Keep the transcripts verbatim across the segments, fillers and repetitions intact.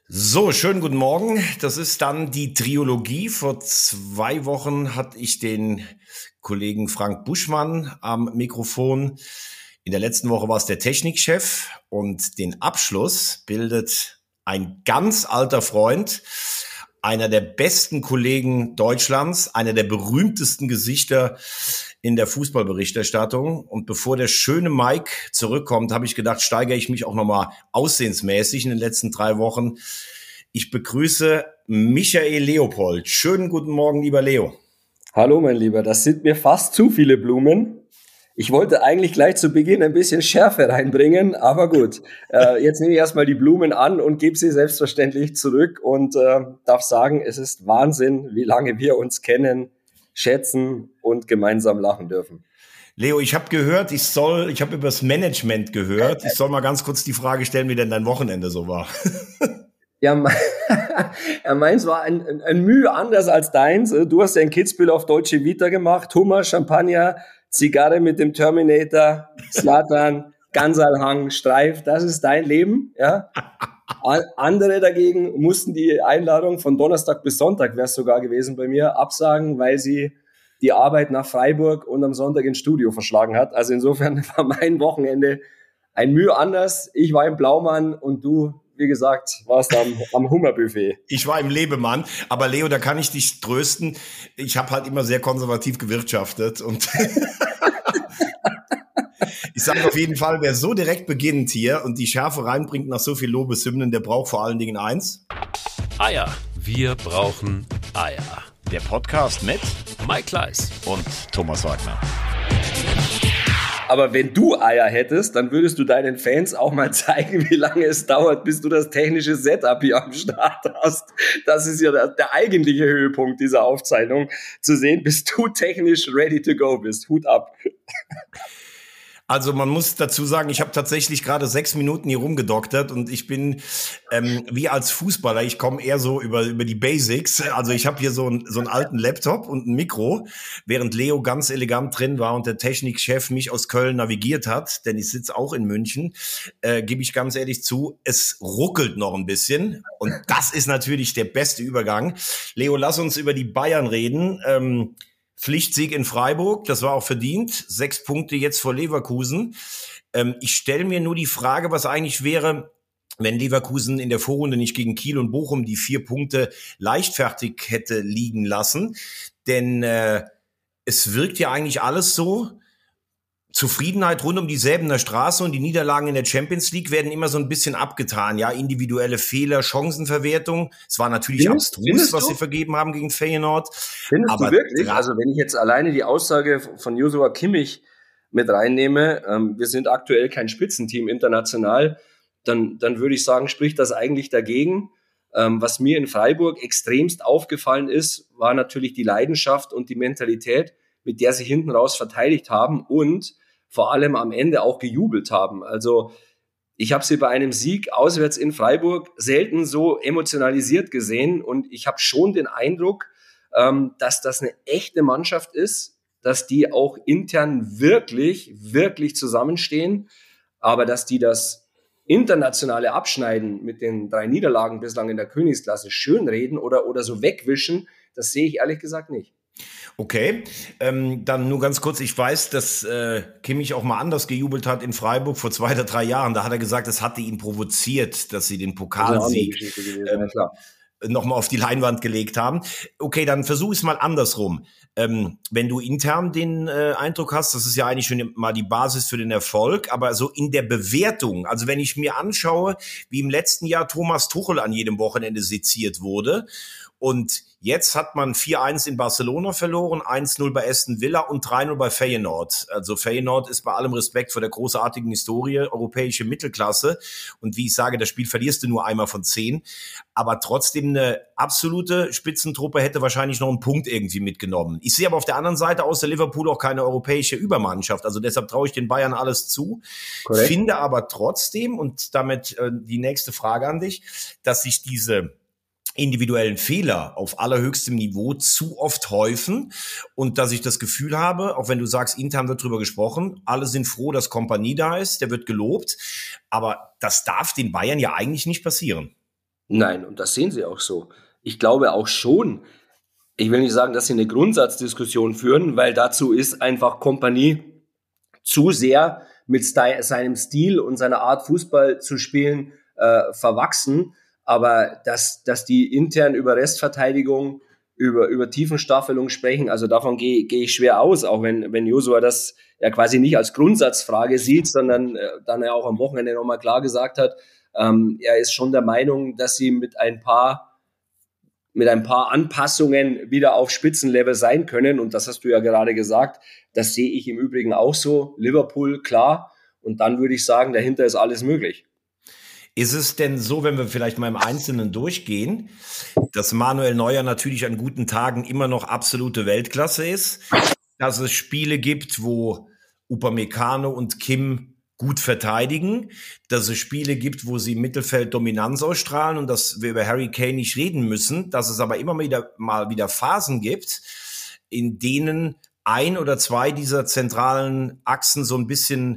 So, schönen guten Morgen. Das ist dann die Triologie. Vor zwei Wochen hatte ich den Kollegen Frank Buschmann am Mikrofon. In der letzten Woche war es der Technikchef und den Abschluss bildet ein ganz alter Freund, einer der besten Kollegen Deutschlands, einer der berühmtesten Gesichter in der Fußballberichterstattung. Und bevor der schöne Mike zurückkommt, habe ich gedacht, steigere ich mich auch nochmal aussehensmäßig in den letzten drei Wochen. Ich begrüße Michael Leopold. Schönen guten Morgen, lieber Leo. Hallo, mein Lieber. Das sind mir fast zu viele Blumen. Ich wollte eigentlich gleich zu Beginn ein bisschen Schärfe reinbringen, aber gut. Äh, jetzt nehme ich erstmal die Blumen an und gebe sie selbstverständlich zurück und äh, darf sagen, es ist Wahnsinn, wie lange wir uns kennen, schätzen und gemeinsam lachen dürfen. Leo, ich habe gehört, ich soll, ich habe über das Management gehört, ich soll mal ganz kurz die Frage stellen, wie denn dein Wochenende so war. Ja, meins war ein, ein, ein Mühe anders als deins. Du hast ja ein Kitzbühel auf Dolce Vita gemacht, Hummer, Champagner, Zigarre mit dem Terminator, Zlatan, Gansalhang, Streif, das ist dein Leben, ja. Andere dagegen mussten die Einladung von Donnerstag bis Sonntag, wäre es sogar gewesen bei mir, absagen, weil sie die Arbeit nach Freiburg und am Sonntag ins Studio verschlagen hat. Also insofern war mein Wochenende ein Mühe anders. Ich war im Blaumann und du, wie gesagt, warst am, am Hummerbuffet. Ich war im Lebemann, aber Leo, da kann ich dich trösten. Ich habe halt immer sehr konservativ gewirtschaftet und ich sage auf jeden Fall, wer so direkt beginnt hier und die Schärfe reinbringt nach so viel Lobeshymnen, der braucht vor allen Dingen eins. Eier. Wir brauchen Eier. Der Podcast mit Mike Kleiss und Thomas Wagner. Aber wenn du Eier hättest, dann würdest du deinen Fans auch mal zeigen, wie lange es dauert, bis du das technische Setup hier am Start hast. Das ist ja der, der eigentliche Höhepunkt dieser Aufzeichnung, zu sehen, bis du technisch ready to go bist. Hut ab. Also man muss dazu sagen, ich habe tatsächlich gerade sechs Minuten hier rumgedoktert und ich bin ähm, wie als Fußballer, ich komme eher so über über die Basics. Also ich habe hier so, ein, so einen alten Laptop und ein Mikro, während Leo ganz elegant drin war und der Technikchef mich aus Köln navigiert hat, denn ich sitze auch in München, äh, gebe ich ganz ehrlich zu, es ruckelt noch ein bisschen und das ist natürlich der beste Übergang. Leo, lass uns über die Bayern reden. Ähm, Pflichtsieg in Freiburg, das war auch verdient. Sechs Punkte jetzt vor Leverkusen. Ähm, ich stelle mir nur die Frage, was eigentlich wäre, wenn Leverkusen in der Vorrunde nicht gegen Kiel und Bochum die vier Punkte leichtfertig hätte liegen lassen. Denn äh, es wirkt ja eigentlich alles so. Zufriedenheit rund um die Säbener Straße und die Niederlagen in der Champions League werden immer so ein bisschen abgetan. Ja, individuelle Fehler, Chancenverwertung. Es war natürlich Findest, abstrus, findest was du? sie vergeben haben gegen Feyenoord. Findest Aber du wirklich? dra- Also wenn ich jetzt alleine die Aussage von Joshua Kimmich mit reinnehme, ähm, wir sind aktuell kein Spitzenteam international, dann, dann würde ich sagen, spricht das eigentlich dagegen. Ähm, was mir in Freiburg extremst aufgefallen ist, war natürlich die Leidenschaft und die Mentalität, mit der sie hinten raus verteidigt haben und vor allem am Ende auch gejubelt haben. Also ich habe sie bei einem Sieg auswärts in Freiburg selten so emotionalisiert gesehen und ich habe schon den Eindruck, ähm, dass das eine echte Mannschaft ist, dass die auch intern wirklich, wirklich zusammenstehen, aber dass die das internationale Abschneiden mit den drei Niederlagen bislang in der Königsklasse schönreden oder, oder so wegwischen, das sehe ich ehrlich gesagt nicht. Okay, ähm, dann nur ganz kurz, ich weiß, dass äh, Kimmich auch mal anders gejubelt hat in Freiburg vor zwei oder drei Jahren. Da hat er gesagt, es hatte ihn provoziert, dass sie den Pokalsieg ähm, ja, nochmal auf die Leinwand gelegt haben. Okay, dann versuch es mal andersrum. Ähm, wenn du intern den äh, Eindruck hast, das ist ja eigentlich schon mal die Basis für den Erfolg, aber so in der Bewertung, also wenn ich mir anschaue, wie im letzten Jahr Thomas Tuchel an jedem Wochenende seziert wurde und jetzt hat man vier eins in Barcelona verloren, eins null bei Aston Villa und drei null bei Feyenoord. Also Feyenoord ist bei allem Respekt vor der großartigen Historie europäische Mittelklasse. Und wie ich sage, das Spiel verlierst du nur einmal von zehn. Aber trotzdem eine absolute Spitzentruppe hätte wahrscheinlich noch einen Punkt irgendwie mitgenommen. Ich sehe aber auf der anderen Seite außer Liverpool auch keine europäische Übermannschaft. Also deshalb traue ich den Bayern alles zu. korrekt. Finde aber trotzdem, und damit äh, die nächste Frage an dich, dass sich diese individuellen Fehler auf allerhöchstem Niveau zu oft häufen und dass ich das Gefühl habe, auch wenn du sagst, intern wird drüber gesprochen, alle sind froh, dass Kompanie da ist, der wird gelobt, aber das darf den Bayern ja eigentlich nicht passieren. Nein, und das sehen sie auch so. Ich glaube auch schon, ich will nicht sagen, dass sie eine Grundsatzdiskussion führen, weil dazu ist einfach Kompanie zu sehr mit seinem Stil und seiner Art Fußball zu spielen äh, verwachsen. Aber dass, dass die intern über Restverteidigung, über, über Tiefenstaffelung sprechen, also davon gehe gehe ich schwer aus, auch wenn, wenn Josua das ja quasi nicht als Grundsatzfrage sieht, sondern äh, dann ja auch am Wochenende nochmal klar gesagt hat, ähm, er ist schon der Meinung, dass sie mit ein paar mit ein paar Anpassungen wieder auf Spitzenlevel sein können. Und das hast du ja gerade gesagt. Das sehe ich im Übrigen auch so. Liverpool, klar. Und dann würde ich sagen, dahinter ist alles möglich. Ist es denn so, wenn wir vielleicht mal im Einzelnen durchgehen, dass Manuel Neuer natürlich an guten Tagen immer noch absolute Weltklasse ist, dass es Spiele gibt, wo Upamecano und Kim gut verteidigen, dass es Spiele gibt, wo sie im Mittelfeld Dominanz ausstrahlen und dass wir über Harry Kane nicht reden müssen, dass es aber immer wieder mal wieder Phasen gibt, in denen ein oder zwei dieser zentralen Achsen so ein bisschen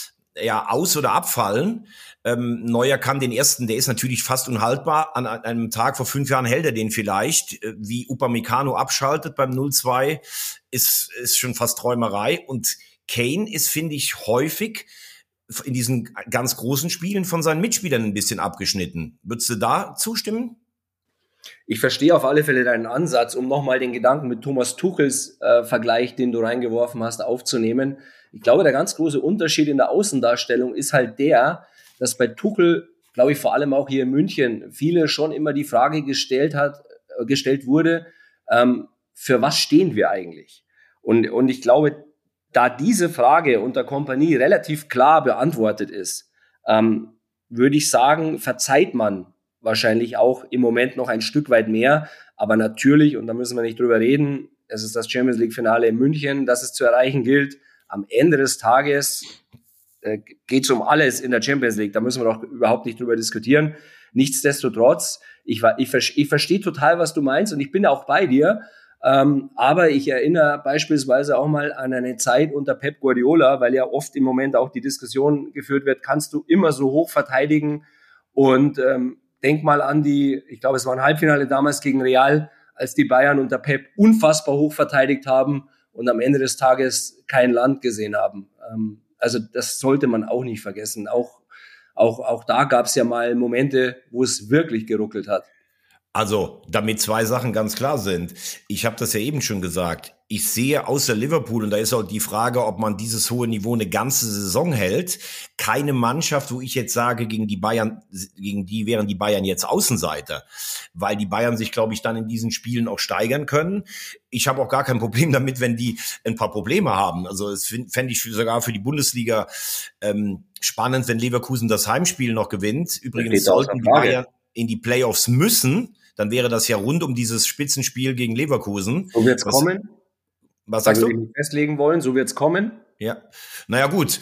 ja aus- oder abfallen. Ähm, Neuer kann den ersten, der ist natürlich fast unhaltbar. An einem Tag vor fünf Jahren hält er den vielleicht. Wie Upamecano abschaltet beim null zwei, ist, ist schon fast Träumerei. Und Kane ist, finde ich, häufig in diesen ganz großen Spielen von seinen Mitspielern ein bisschen abgeschnitten. Würdest du da zustimmen? Ich verstehe auf alle Fälle deinen Ansatz, um nochmal den Gedanken mit Thomas Tuchels äh, Vergleich, den du reingeworfen hast, aufzunehmen. Ich glaube, der ganz große Unterschied in der Außendarstellung ist halt der, dass bei Tuchel, glaube ich, vor allem auch hier in München, viele schon immer die Frage gestellt hat, äh, gestellt wurde, ähm, für was stehen wir eigentlich? Und, und ich glaube, da diese Frage unter Kompanie relativ klar beantwortet ist, ähm, würde ich sagen, verzeiht man wahrscheinlich auch im Moment noch ein Stück weit mehr. Aber natürlich, und da müssen wir nicht drüber reden, es ist das Champions League Finale in München, das es zu erreichen gilt. Am Ende des Tages äh, geht es um alles in der Champions League. Da müssen wir doch überhaupt nicht drüber diskutieren. Nichtsdestotrotz, ich, ich, ich verstehe total, was du meinst und ich bin auch bei dir. Ähm, aber ich erinnere beispielsweise auch mal an eine Zeit unter Pep Guardiola, weil ja oft im Moment auch die Diskussion geführt wird, kannst du immer so hoch verteidigen? Und ähm, denk mal an die, ich glaube, es war ein Halbfinale damals gegen Real, als die Bayern unter Pep unfassbar hoch verteidigt haben und am Ende des Tages kein Land gesehen haben. Ähm, also das sollte man auch nicht vergessen. Auch, auch, auch da gab es ja mal Momente, wo es wirklich geruckelt hat. Also, damit zwei Sachen ganz klar sind. Ich habe das ja eben schon gesagt. Ich sehe außer Liverpool, und da ist auch die Frage, ob man dieses hohe Niveau eine ganze Saison hält, keine Mannschaft, wo ich jetzt sage, gegen die Bayern, gegen die wären die Bayern jetzt Außenseiter, weil die Bayern sich, glaube ich, dann in diesen Spielen auch steigern können. Ich habe auch gar kein Problem damit, wenn die ein paar Probleme haben. Also es fände ich sogar für die Bundesliga ähm, spannend, wenn Leverkusen das Heimspiel noch gewinnt. Übrigens sollten die Bayern in die Playoffs müssen, dann wäre das ja rund um dieses Spitzenspiel gegen Leverkusen. So wird's was, kommen. Was sagst also, du? Wenn wir festlegen wollen, so wird's kommen. Ja, naja gut,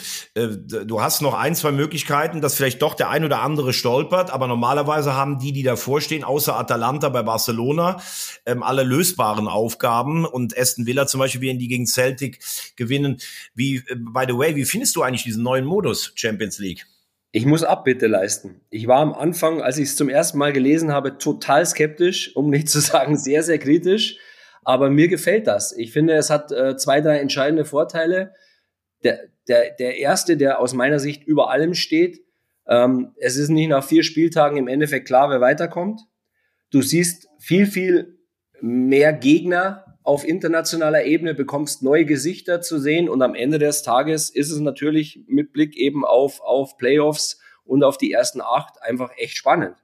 du hast noch ein, zwei Möglichkeiten, dass vielleicht doch der ein oder andere stolpert, aber normalerweise haben die, die davor stehen, außer Atalanta bei Barcelona, alle lösbaren Aufgaben und Aston Villa zum Beispiel, wenn die gegen Celtic gewinnen. Wie, by the way, wie findest du eigentlich diesen neuen Modus Champions League? Ich muss Abbitte leisten. Ich war am Anfang, als ich es zum ersten Mal gelesen habe, total skeptisch, um nicht zu sagen sehr, sehr kritisch. Aber mir gefällt das. Ich finde, es hat äh, zwei, drei entscheidende Vorteile. Der, der, der erste, der aus meiner Sicht über allem steht, ähm, es ist nicht nach vier Spieltagen im Endeffekt klar, wer weiterkommt. Du siehst viel, viel mehr Gegner auf internationaler Ebene, bekommst neue Gesichter zu sehen und am Ende des Tages ist es natürlich mit Blick eben auf, auf Playoffs und auf die ersten acht einfach echt spannend.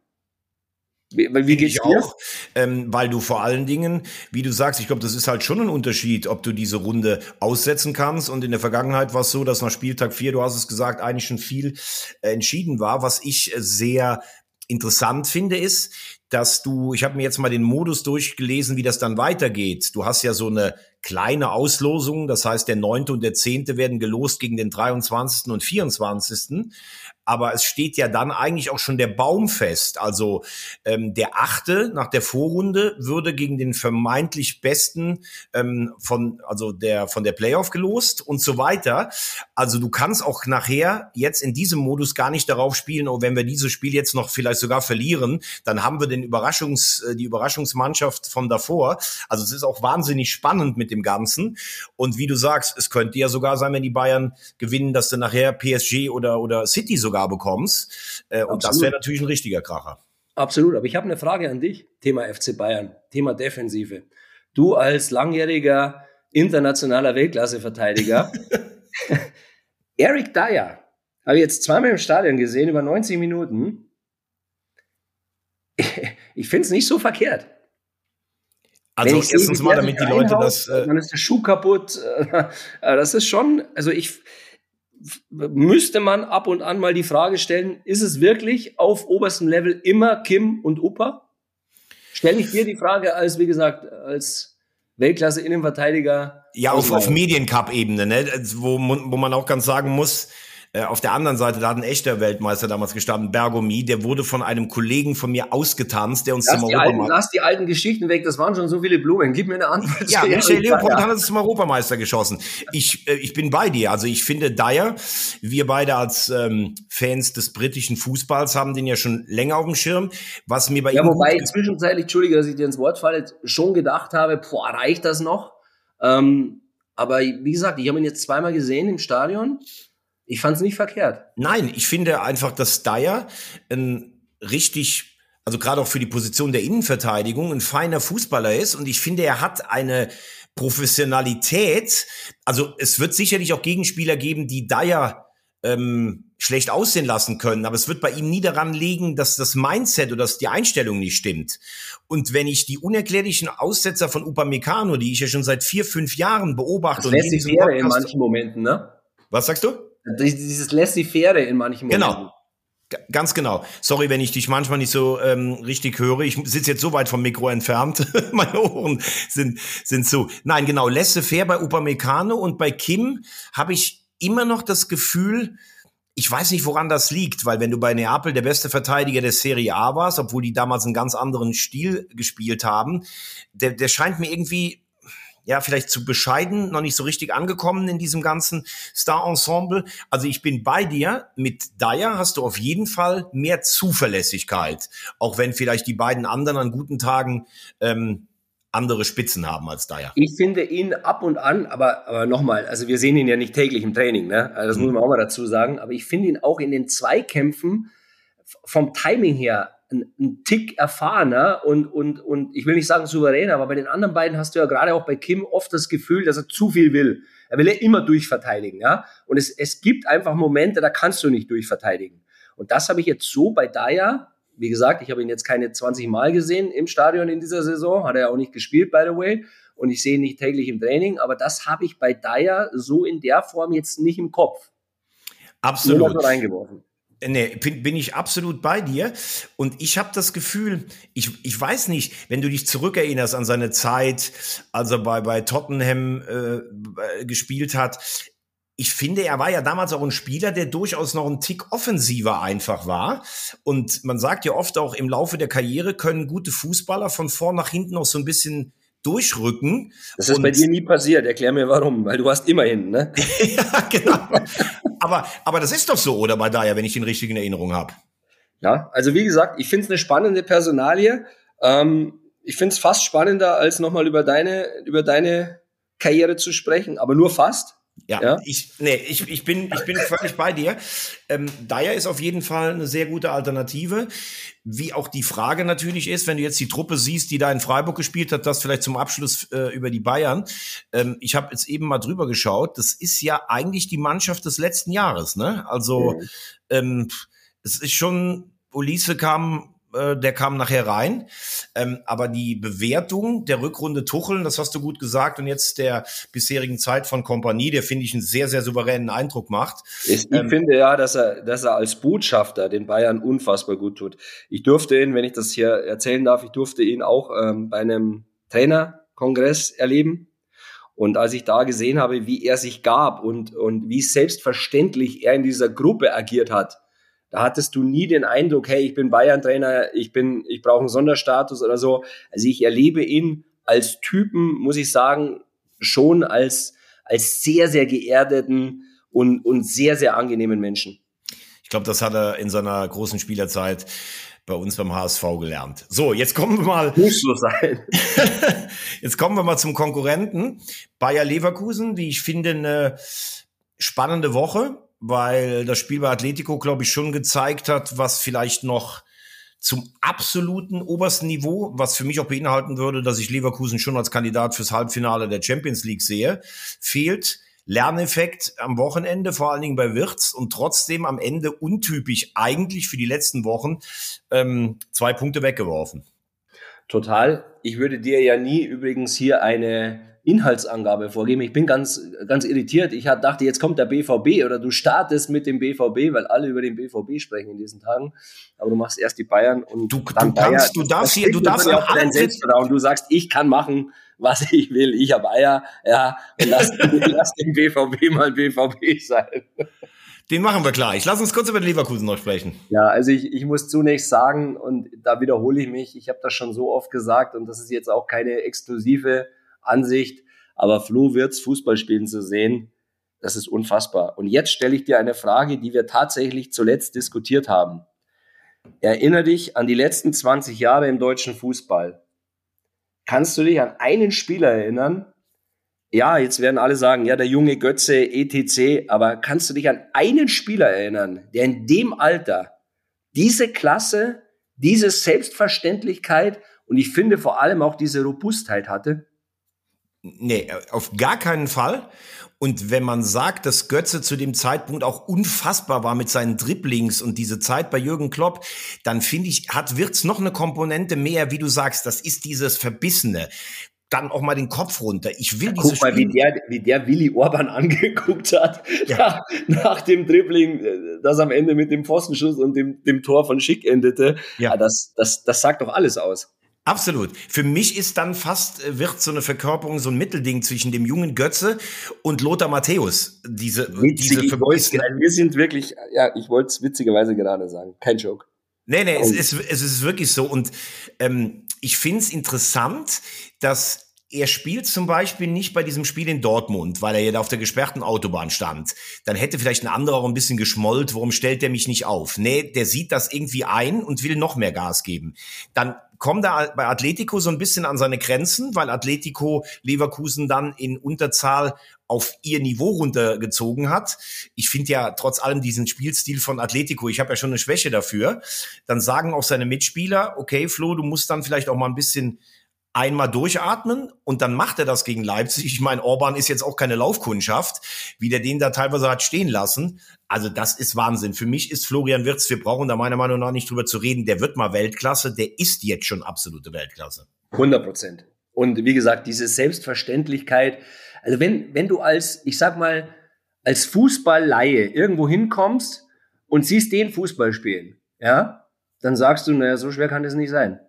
Wie, wie geht's dir? Auch, ähm, weil du vor allen Dingen, wie du sagst, ich glaube, das ist halt schon ein Unterschied, ob du diese Runde aussetzen kannst. Und in der Vergangenheit war es so, dass nach Spieltag vier, du hast es gesagt, eigentlich schon viel äh, entschieden war. Was ich äh, sehr interessant finde, ist, dass du, ich habe mir jetzt mal den Modus durchgelesen, wie das dann weitergeht. Du hast ja so eine kleine Auslosung, das heißt, der neunte und der zehnte werden gelost gegen den dreiundzwanzigsten und vierundzwanzigsten aber es steht ja dann eigentlich auch schon der Baum fest. Also ähm, der Achte nach der Vorrunde würde gegen den vermeintlich Besten ähm, von also der von der Playoff gelost und so weiter. Also du kannst auch nachher jetzt in diesem Modus gar nicht darauf spielen, oh, wenn wir dieses Spiel jetzt noch vielleicht sogar verlieren, dann haben wir den Überraschungs die Überraschungsmannschaft von davor. Also es ist auch wahnsinnig spannend mit dem Ganzen. Und wie du sagst, es könnte ja sogar sein, wenn die Bayern gewinnen, dass du nachher P S G oder oder City sogar bekommst. Äh, und das wäre natürlich ein richtiger Kracher. Absolut. Aber ich habe eine Frage an dich. Thema F C Bayern, Thema Defensive. Du als langjähriger internationaler Weltklasse-Verteidiger. Eric Dyer habe ich jetzt zweimal im Stadion gesehen, über neunzig Minuten. Ich finde es nicht so verkehrt. Also erstens sehe, mal, damit die Leute das... Äh dann ist der Schuh kaputt. Das ist schon... Also ich... Müsste man ab und an mal die Frage stellen, ist es wirklich auf oberstem Level immer Kim und Upa? Stelle ich dir die Frage als, wie gesagt, als Weltklasse-Innenverteidiger. Ja, auf, auf Mediencup-Ebene, ne? wo, wo man auch ganz sagen muss, äh, auf der anderen Seite, da hat ein echter Weltmeister damals gestanden, Bergomi, der wurde von einem Kollegen von mir ausgetanzt, der uns lass zum die Europameister... Alten, lass die alten Geschichten weg, das waren schon so viele Blumen. Gib mir eine Antwort. Ja, Michael Leopold hat uns zum Europameister geschossen. Ich, äh, ich bin bei dir. Also ich finde Dyer, wir beide als ähm, Fans des britischen Fußballs haben den ja schon länger auf dem Schirm. Was mir bei ja, ihm wobei ich zwischenzeitlich, Entschuldige, dass ich dir ins Wort falle, schon gedacht habe, boah, reicht das noch? Ähm, aber wie gesagt, ich habe ihn jetzt zweimal gesehen im Stadion. Ich fand es nicht verkehrt. Nein, ich finde einfach, dass Dyer ein richtig, also gerade auch für die Position der Innenverteidigung, ein feiner Fußballer ist. Und ich finde, er hat eine Professionalität. Also es wird sicherlich auch Gegenspieler geben, die Dyer ähm, schlecht aussehen lassen können. Aber es wird bei ihm nie daran liegen, dass das Mindset oder dass die Einstellung nicht stimmt. Und wenn ich die unerklärlichen Aussetzer von Upamecano, die ich ja schon seit vier, fünf Jahren beobachte... Das lässt sich in manchen Momenten, ne? Was sagst du? Dieses Laissez-faire in manchen Momenten. Genau, G- ganz genau. Sorry, wenn ich dich manchmal nicht so ähm, richtig höre. Ich sitze jetzt so weit vom Mikro entfernt. Meine Ohren sind sind zu. Nein, genau, Laissez-faire bei Upamecano und bei Kim habe ich immer noch das Gefühl, ich weiß nicht, woran das liegt, weil wenn du bei Neapel der beste Verteidiger der Serie A warst, obwohl die damals einen ganz anderen Stil gespielt haben, der, der scheint mir irgendwie... ja, vielleicht zu bescheiden, noch nicht so richtig angekommen in diesem ganzen Star-Ensemble. Also ich bin bei dir, mit Dyer hast du auf jeden Fall mehr Zuverlässigkeit, auch wenn vielleicht die beiden anderen an guten Tagen ähm, andere Spitzen haben als Dyer. Ich finde ihn ab und an, aber, aber nochmal, also wir sehen ihn ja nicht täglich im Training, ne? Also das mhm. muss man auch mal dazu sagen, aber ich finde ihn auch in den Zweikämpfen vom Timing her ein, ein Tick erfahrener und, und, und ich will nicht sagen souveräner, aber bei den anderen beiden hast du ja gerade auch bei Kim oft das Gefühl, dass er zu viel will. Er will ja immer durchverteidigen, ja. Und es, es gibt einfach Momente, da kannst du nicht durchverteidigen. Und das habe ich jetzt so bei Dyer, wie gesagt, ich habe ihn jetzt keine zwanzig Mal gesehen im Stadion in dieser Saison, hat er ja auch nicht gespielt, by the way, und ich sehe ihn nicht täglich im Training, aber das habe ich bei Dyer so in der Form jetzt nicht im Kopf. Absolut. Nur mal so reingeworfen. Nee, bin, bin ich absolut bei dir. Und ich habe das Gefühl, ich, ich weiß nicht, wenn du dich zurückerinnerst an seine Zeit, als er bei, bei Tottenham äh, gespielt hat. Ich finde, er war ja damals auch ein Spieler, der durchaus noch ein Tick offensiver einfach war. Und man sagt ja oft auch, im Laufe der Karriere können gute Fußballer von vorn nach hinten auch so ein bisschen durchrücken. Das ist und bei dir nie passiert. Erklär mir warum, weil du hast immer hinten, ne? Ja, genau. Aber, aber das ist doch so, oder bei Dyer, wenn ich den richtigen Erinnerung habe. Ja, also wie gesagt, ich finde es eine spannende Personalie. Ähm, ich finde es fast spannender, als nochmal über deine, über deine Karriere zu sprechen, aber nur fast. Ja, ja, ich, nee, ich, ich bin, ich bin völlig bei dir. Ähm, Dyer ist auf jeden Fall eine sehr gute Alternative. Wie auch die Frage natürlich ist, wenn du jetzt die Truppe siehst, die da in Freiburg gespielt hat, das vielleicht zum Abschluss äh, über die Bayern. Ähm, ich habe jetzt eben mal drüber geschaut. Das ist ja eigentlich die Mannschaft des letzten Jahres, ne? Also, mhm. ähm, es ist schon, Olise kam, äh, der kam nachher rein. Ähm, aber die Bewertung der Rückrunde Tuchel, das hast du gut gesagt, und jetzt der bisherigen Zeit von Kompanie, der, finde ich, einen sehr, sehr souveränen Eindruck macht. Ich, ähm, ich finde ja, dass er, dass er als Botschafter den Bayern unfassbar gut tut. Ich durfte ihn, wenn ich das hier erzählen darf, ich durfte ihn auch ähm, bei einem Trainerkongress erleben. Und als ich da gesehen habe, wie er sich gab und, und wie selbstverständlich er in dieser Gruppe agiert hat, Da hattest du nie den Eindruck, hey, ich bin Bayern-Trainer, ich bin, ich brauche einen Sonderstatus oder so. Also ich erlebe ihn als Typen, muss ich sagen, schon als, als sehr, sehr geerdeten und, und sehr, sehr angenehmen Menschen. Ich glaube, das hat er in seiner großen Spielerzeit bei uns beim H S V gelernt. So, jetzt kommen wir mal. Muss so sein. Jetzt kommen wir mal zum Konkurrenten. Bayer Leverkusen, wie ich finde, eine spannende Woche, weil das Spiel bei Atletico, glaube ich, schon gezeigt hat, was vielleicht noch zum absoluten obersten Niveau, was für mich auch beinhalten würde, dass ich Leverkusen schon als Kandidat fürs Halbfinale der Champions League sehe, fehlt. Lerneffekt am Wochenende, vor allen Dingen bei Wirtz, und trotzdem am Ende untypisch eigentlich für die letzten Wochen ähm, zwei Punkte weggeworfen. Total. Ich würde dir ja nie übrigens hier eine Inhaltsangabe vorgeben. Ich bin ganz, ganz irritiert. Ich dachte, jetzt kommt der B V B oder du startest mit dem B V B, weil alle über den B V B sprechen in diesen Tagen. Aber du machst erst die Bayern und du, dann du kannst, Bayern. du darfst hier, du darfst auch dein Selbstvertrauen. Du sagst, ich kann machen, was ich will. Ich habe Eier, ja, und lass, lass den B V B mal B V B sein. Den machen wir gleich. Lass uns kurz über den Leverkusen noch sprechen. Ja, also ich, ich muss zunächst sagen, und da wiederhole ich mich, ich habe das schon so oft gesagt, und das ist jetzt auch keine exklusive Ansicht, aber Flo Wirtz Fußball spielen zu sehen, das ist unfassbar. Und jetzt stelle ich dir eine Frage, die wir tatsächlich zuletzt diskutiert haben. Erinnere dich an die letzten zwanzig Jahre im deutschen Fußball. Kannst du dich an einen Spieler erinnern? Ja, jetzt werden alle sagen, ja, der junge Götze, et cetera. Aber kannst du dich an einen Spieler erinnern, der in dem Alter diese Klasse, diese Selbstverständlichkeit und ich finde vor allem auch diese Robustheit hatte? Nee, auf gar keinen Fall. Und wenn man sagt, dass Götze zu dem Zeitpunkt auch unfassbar war mit seinen Dribblings und diese Zeit bei Jürgen Klopp, dann finde ich, hat Wirtz noch eine Komponente mehr, wie du sagst, das ist dieses Verbissene. Dann auch mal den Kopf runter. Ich will ja, diese guck mal, wie der, wie der Willi Orban angeguckt hat, ja. nach, nach dem Dribbling, das am Ende mit dem Pfostenschuss und dem, dem Tor von Schick endete. Ja, das, das, das sagt doch alles aus. Absolut. Für mich ist dann fast, wird so eine Verkörperung, so ein Mittelding zwischen dem jungen Götze und Lothar Matthäus. Diese, Witzig, diese wir sind wirklich, ja, ich wollte es witzigerweise gerade sagen. Kein Joke. Nee, nee, es ist, es ist wirklich so. Und ähm, ich finde es interessant, dass er spielt zum Beispiel nicht bei diesem Spiel in Dortmund, weil er ja da auf der gesperrten Autobahn stand. Dann hätte vielleicht ein anderer auch ein bisschen geschmollt, warum stellt der mich nicht auf? Nee, der sieht das irgendwie ein und will noch mehr Gas geben. Dann kommt er bei Atletico so ein bisschen an seine Grenzen, weil Atletico Leverkusen dann in Unterzahl auf ihr Niveau runtergezogen hat. Ich finde ja trotz allem diesen Spielstil von Atletico, ich habe ja schon eine Schwäche dafür. Dann sagen auch seine Mitspieler, okay, Flo, du musst dann vielleicht auch mal ein bisschen einmal durchatmen, und dann macht er das gegen Leipzig. Ich meine, Orban ist jetzt auch keine Laufkundschaft, wie der den da teilweise hat stehen lassen. Also das ist Wahnsinn. Für mich ist Florian Wirtz, wir brauchen da meiner Meinung nach nicht drüber zu reden, der wird mal Weltklasse, der ist jetzt schon absolute Weltklasse. hundert Prozent. Und wie gesagt, diese Selbstverständlichkeit, also wenn, wenn du als, ich sag mal, als Fußballleihe irgendwo hinkommst und siehst den Fußball spielen, ja, dann sagst du, naja, so schwer kann das nicht sein.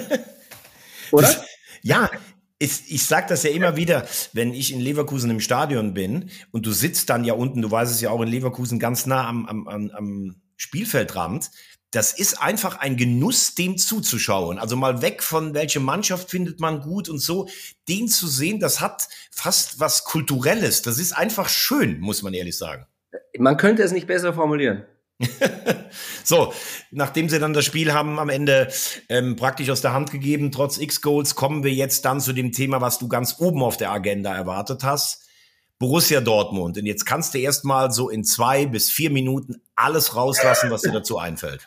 Oder? Ja, ich, ich sag das ja immer wieder, wenn ich in Leverkusen im Stadion bin und du sitzt dann ja unten, du weißt es ja auch in Leverkusen ganz nah am, am, am Spielfeldrand, das ist einfach ein Genuss, dem zuzuschauen. Also mal weg von welche Mannschaft findet man gut und so, den zu sehen, das hat fast was Kulturelles. Das ist einfach schön, muss man ehrlich sagen. Man könnte es nicht besser formulieren. So, nachdem sie dann das Spiel haben am Ende ähm, praktisch aus der Hand gegeben, trotz X-Goals, kommen wir jetzt dann zu dem Thema, was du ganz oben auf der Agenda erwartet hast. Borussia Dortmund. Und jetzt kannst du erst mal so in zwei bis vier Minuten alles rauslassen, was dir dazu einfällt.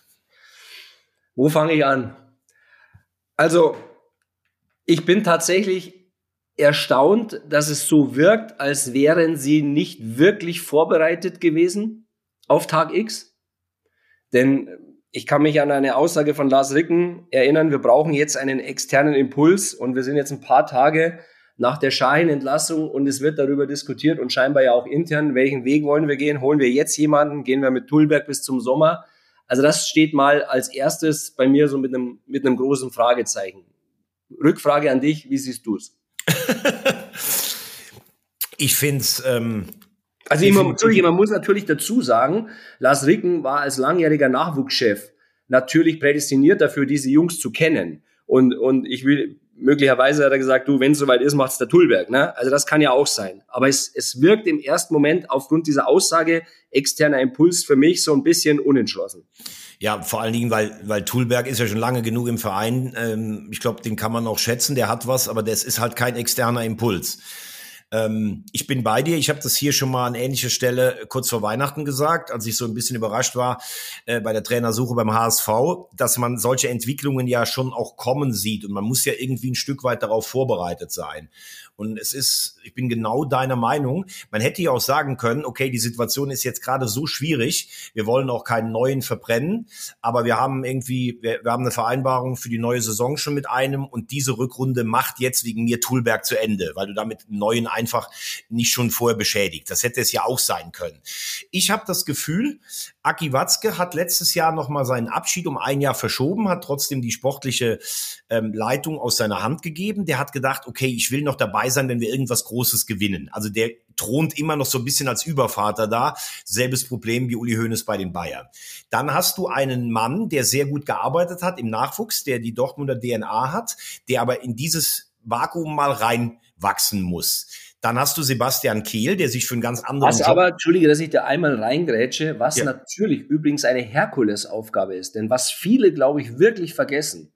Wo fange ich an? Also, ich bin tatsächlich erstaunt, dass es so wirkt, als wären sie nicht wirklich vorbereitet gewesen auf Tag X. Denn ich kann mich an eine Aussage von Lars Ricken erinnern, wir brauchen jetzt einen externen Impuls, und wir sind jetzt ein paar Tage nach der Schahin-Entlassung und es wird darüber diskutiert und scheinbar ja auch intern, welchen Weg wollen wir gehen, holen wir jetzt jemanden, gehen wir mit Tullberg bis zum Sommer. Also das steht mal als erstes bei mir so mit einem, mit einem großen Fragezeichen. Rückfrage an dich, wie siehst du es? Ich finde es ähm, Also ich, man, man muss natürlich dazu sagen, Lars Ricken war als langjähriger Nachwuchschef natürlich prädestiniert dafür, diese Jungs zu kennen. Und, und ich will, möglicherweise hat er gesagt, du, wenn es soweit ist, macht's der Tullberg, ne? Also das kann ja auch sein. Aber es, es wirkt im ersten Moment aufgrund dieser Aussage externer Impuls für mich so ein bisschen unentschlossen. Ja, vor allen Dingen, weil, weil Tullberg ist ja schon lange genug im Verein. Ähm, ich glaube, den kann man auch schätzen, der hat was, aber das ist halt kein externer Impuls. Ähm, ich bin bei dir. Ich habe das hier schon mal an ähnlicher Stelle kurz vor Weihnachten gesagt, als ich so ein bisschen überrascht war äh, bei der Trainersuche beim H S V, dass man solche Entwicklungen ja schon auch kommen sieht und man muss ja irgendwie ein Stück weit darauf vorbereitet sein. Und es ist, ich bin genau deiner Meinung, man hätte ja auch sagen können, okay, die Situation ist jetzt gerade so schwierig, wir wollen auch keinen neuen verbrennen, aber wir haben irgendwie, wir, wir haben eine Vereinbarung für die neue Saison schon mit einem und diese Rückrunde macht jetzt wegen mir Tullberg zu Ende, weil du damit einen neuen einfach nicht schon vorher beschädigt. Das hätte es ja auch sein können. Ich habe das Gefühl, Aki Watzke hat letztes Jahr nochmal seinen Abschied um ein Jahr verschoben, hat trotzdem die sportliche ähm, Leitung aus seiner Hand gegeben. Der hat gedacht, okay, ich will noch dabei sein, wenn wir irgendwas Großes gewinnen. Also der thront immer noch so ein bisschen als Übervater da. Selbes Problem wie Uli Hoeneß bei den Bayern. Dann hast du einen Mann, der sehr gut gearbeitet hat im Nachwuchs, der die Dortmunder D N A hat, der aber in dieses Vakuum mal reinwachsen muss. Dann hast du Sebastian Kehl, der sich für einen ganz anderen Was Job... aber, Entschuldige, dass ich da einmal reingrätsche, was ja. natürlich übrigens eine Herkulesaufgabe ist. Denn was viele, glaube ich, wirklich vergessen,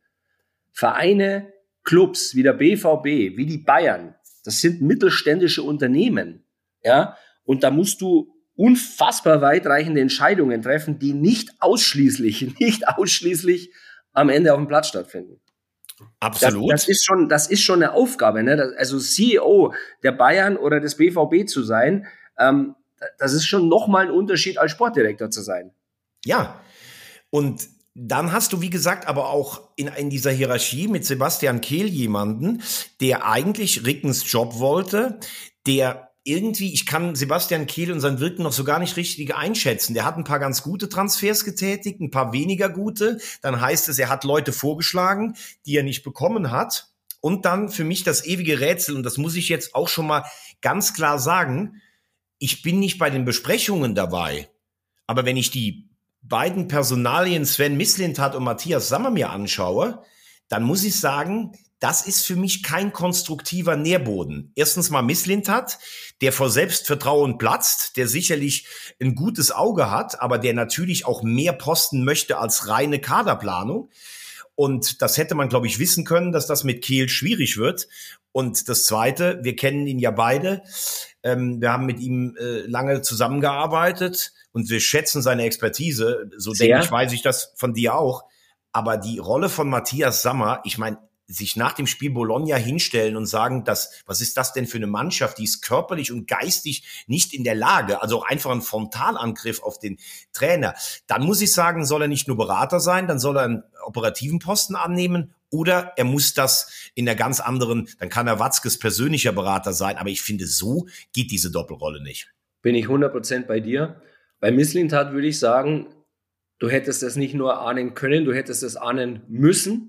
Vereine, Clubs wie der B V B, wie die Bayern, das sind mittelständische Unternehmen. Ja, und da musst du unfassbar weitreichende Entscheidungen treffen, die nicht ausschließlich, nicht ausschließlich am Ende auf dem Platz stattfinden. Absolut. Das, das ist schon, das ist schon eine Aufgabe, ne? Also C E O der Bayern oder des B V B zu sein, ähm, das ist schon nochmal ein Unterschied als Sportdirektor zu sein. Ja. Und dann hast du, wie gesagt, aber auch in, in dieser Hierarchie mit Sebastian Kehl jemanden, der eigentlich Rickens Job wollte, der irgendwie, ich kann Sebastian Kehl und sein Wirken noch so gar nicht richtig einschätzen. Der hat ein paar ganz gute Transfers getätigt, ein paar weniger gute. Dann heißt es, er hat Leute vorgeschlagen, die er nicht bekommen hat. Und dann für mich das ewige Rätsel, und das muss ich jetzt auch schon mal ganz klar sagen, ich bin nicht bei den Besprechungen dabei. Aber wenn ich die beiden Personalien Sven Mislintat und Matthias Sammer mir anschaue, dann muss ich sagen, das ist für mich kein konstruktiver Nährboden. Erstens mal Mislintat, der vor Selbstvertrauen platzt, der sicherlich ein gutes Auge hat, aber der natürlich auch mehr posten möchte als reine Kaderplanung. Und das hätte man, glaube ich, wissen können, dass das mit Kehl schwierig wird. Und das Zweite, wir kennen ihn ja beide. Ähm, wir haben mit ihm äh, lange zusammengearbeitet und wir schätzen seine Expertise. So denke ich, weiß ich das von dir auch. Aber die Rolle von Matthias Sammer, ich meine, sich nach dem Spiel Bologna hinstellen und sagen, dass, was ist das denn für eine Mannschaft, die ist körperlich und geistig nicht in der Lage, also auch einfach ein Frontalangriff auf den Trainer. Dann muss ich sagen, soll er nicht nur Berater sein, dann soll er einen operativen Posten annehmen oder er muss das in der ganz anderen, dann kann er Watzkes persönlicher Berater sein, aber ich finde, so geht diese Doppelrolle nicht. Bin ich hundert Prozent bei dir. Bei Mislintat würde ich sagen, du hättest das nicht nur ahnen können, du hättest es ahnen müssen.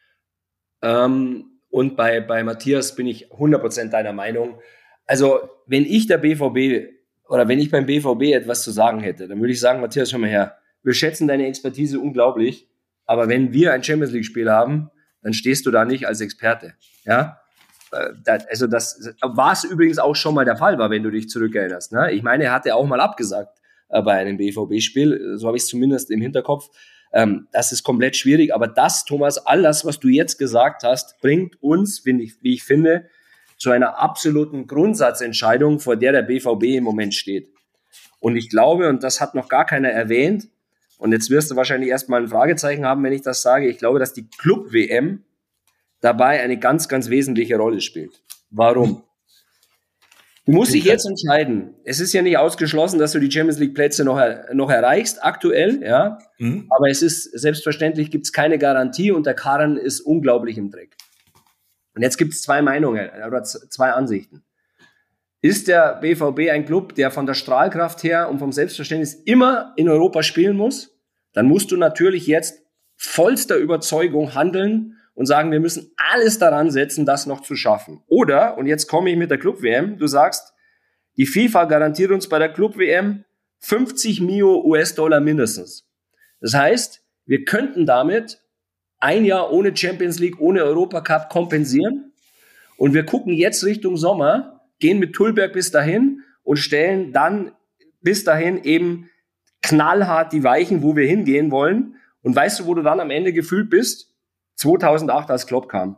Ähm, und bei, bei Matthias bin ich hundert Prozent deiner Meinung. Also, wenn ich der B V B oder wenn ich beim B V B etwas zu sagen hätte, dann würde ich sagen, Matthias, schau mal her, wir schätzen deine Expertise unglaublich, aber wenn wir ein Champions-League-Spiel haben, dann stehst du da nicht als Experte. Ja? Also das, was übrigens auch schon mal der Fall war, wenn du dich zurückerinnerst. Ne? Ich meine, er hatte auch mal abgesagt äh, bei einem B V B-Spiel, so habe ich es zumindest im Hinterkopf. Ähm, das ist komplett schwierig, aber das, Thomas, all das, was du jetzt gesagt hast, bringt uns, finde ich, wie ich finde, zu einer absoluten Grundsatzentscheidung, vor der der B V B im Moment steht. Und ich glaube, und das hat noch gar keiner erwähnt, und jetzt wirst du wahrscheinlich erstmal ein Fragezeichen haben, wenn ich das sage, ich glaube, dass die Club-W M dabei eine ganz, ganz wesentliche Rolle spielt. Warum? Du musst dich jetzt entscheiden. Es ist ja nicht ausgeschlossen, dass du die Champions League Plätze noch, noch erreichst, aktuell, ja. Mhm. Aber es ist, selbstverständlich gibt es keine Garantie und der Karren ist unglaublich im Dreck. Und jetzt gibt es zwei Meinungen oder zwei Ansichten. Ist der B V B ein Club, der von der Strahlkraft her und vom Selbstverständnis immer in Europa spielen muss? Dann musst du natürlich jetzt vollster Überzeugung handeln und sagen, wir müssen alles daran setzen, das noch zu schaffen. Oder, und jetzt komme ich mit der Club-W M, du sagst, Die FIFA garantiert uns bei der Club-W M fünfzig Mio U S-Dollar mindestens. Das heißt, wir könnten damit ein Jahr ohne Champions League, ohne Europacup kompensieren. Und wir gucken jetzt Richtung Sommer, gehen mit Tullberg bis dahin und stellen dann bis dahin eben knallhart die Weichen, wo wir hingehen wollen. Und weißt du, wo du dann am Ende gefühlt bist? zweitausendacht, als Klopp kam.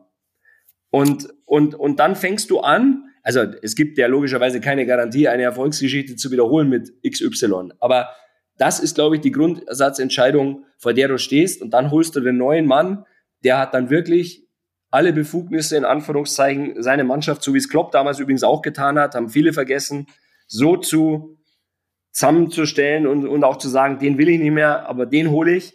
Und, und, und dann fängst du an, also es gibt ja logischerweise keine Garantie, eine Erfolgsgeschichte zu wiederholen mit X Y. Aber das ist, glaube ich, die Grundsatzentscheidung, vor der du stehst. Und dann holst du den neuen Mann, der hat dann wirklich alle Befugnisse, in Anführungszeichen, seine Mannschaft, so wie es Klopp damals übrigens auch getan hat, haben viele vergessen, so zu zusammenzustellen und, und auch zu sagen, den will ich nicht mehr, aber den hole ich.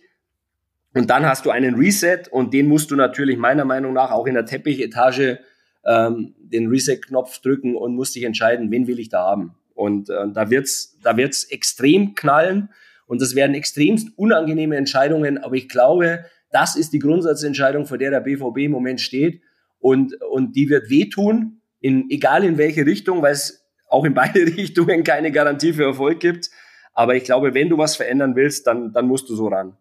Und dann hast du einen Reset und den musst du natürlich meiner Meinung nach auch in der Teppichetage ähm, den Reset-Knopf drücken und musst dich entscheiden, wen will ich da haben. Und äh, da wird's, da wird's extrem knallen und das werden extremst unangenehme Entscheidungen, aber ich glaube, das ist die Grundsatzentscheidung, vor der der B V B im Moment steht und, und die wird wehtun, in, egal in welche Richtung, weil es auch in beide Richtungen keine Garantie für Erfolg gibt. Aber ich glaube, wenn du was verändern willst, dann, dann musst du so ran.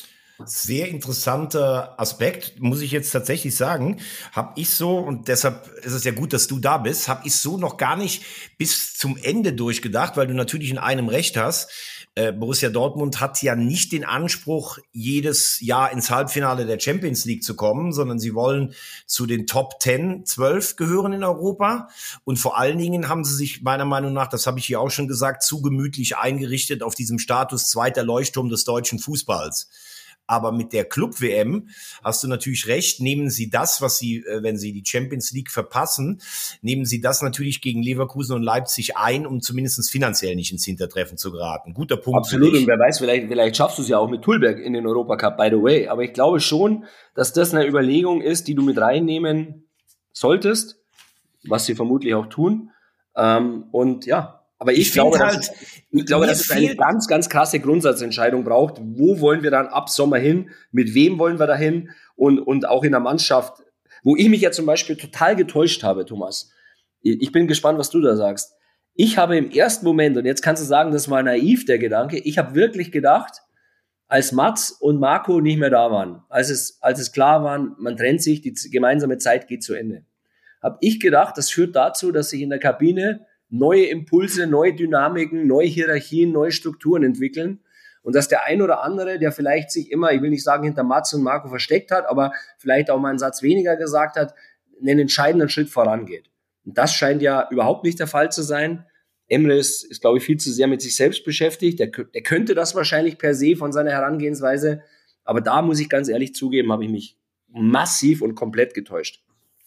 Sehr interessanter Aspekt, muss ich jetzt tatsächlich sagen, habe ich so, und deshalb ist es ja gut, dass du da bist, habe ich so noch gar nicht bis zum Ende durchgedacht, weil du natürlich in einem Recht hast. Äh, Borussia Dortmund hat ja nicht den Anspruch, jedes Jahr ins Halbfinale der Champions League zu kommen, sondern sie wollen zu den Top zehn, zwölf gehören in Europa. Und vor allen Dingen haben sie sich meiner Meinung nach, das habe ich hier auch schon gesagt, zu gemütlich eingerichtet auf diesem Status zweiter Leuchtturm des deutschen Fußballs. Aber mit der Club-W M hast du natürlich recht, nehmen sie das, was sie, wenn sie die Champions League verpassen, nehmen sie das natürlich gegen Leverkusen und Leipzig ein, um zumindest finanziell nicht ins Hintertreffen zu geraten. Guter Punkt. Absolut, und wer weiß, vielleicht, vielleicht schaffst du es ja auch mit Tullberg in den Europacup, by the way. Aber ich glaube schon, dass das eine Überlegung ist, die du mit reinnehmen solltest, was sie vermutlich auch tun. Ähm, und ja, aber ich, ich glaube, halt, dass, ich glaube, dass es eine ganz, ganz krasse Grundsatzentscheidung braucht. Wo wollen wir dann ab Sommer hin? Mit wem wollen wir da hin? Und, und auch in der Mannschaft, wo ich mich ja zum Beispiel total getäuscht habe, Thomas. Ich bin gespannt, was du da sagst. Ich habe im ersten Moment, und jetzt kannst du sagen, das war naiv, der Gedanke, ich habe wirklich gedacht, als Mats und Marco nicht mehr da waren, als es, als es klar war, man trennt sich, die gemeinsame Zeit geht zu Ende, habe ich gedacht, das führt dazu, dass sich in der Kabine neue Impulse, neue Dynamiken, neue Hierarchien, neue Strukturen entwickeln und dass der ein oder andere, der vielleicht sich immer, ich will nicht sagen, hinter Mats und Marco versteckt hat, aber vielleicht auch mal einen Satz weniger gesagt hat, einen entscheidenden Schritt vorangeht. Und das scheint ja überhaupt nicht der Fall zu sein. Emre ist, ist glaube ich, viel zu sehr mit sich selbst beschäftigt. Der, der könnte das wahrscheinlich per se von seiner Herangehensweise, aber da muss ich ganz ehrlich zugeben, habe ich mich massiv und komplett getäuscht.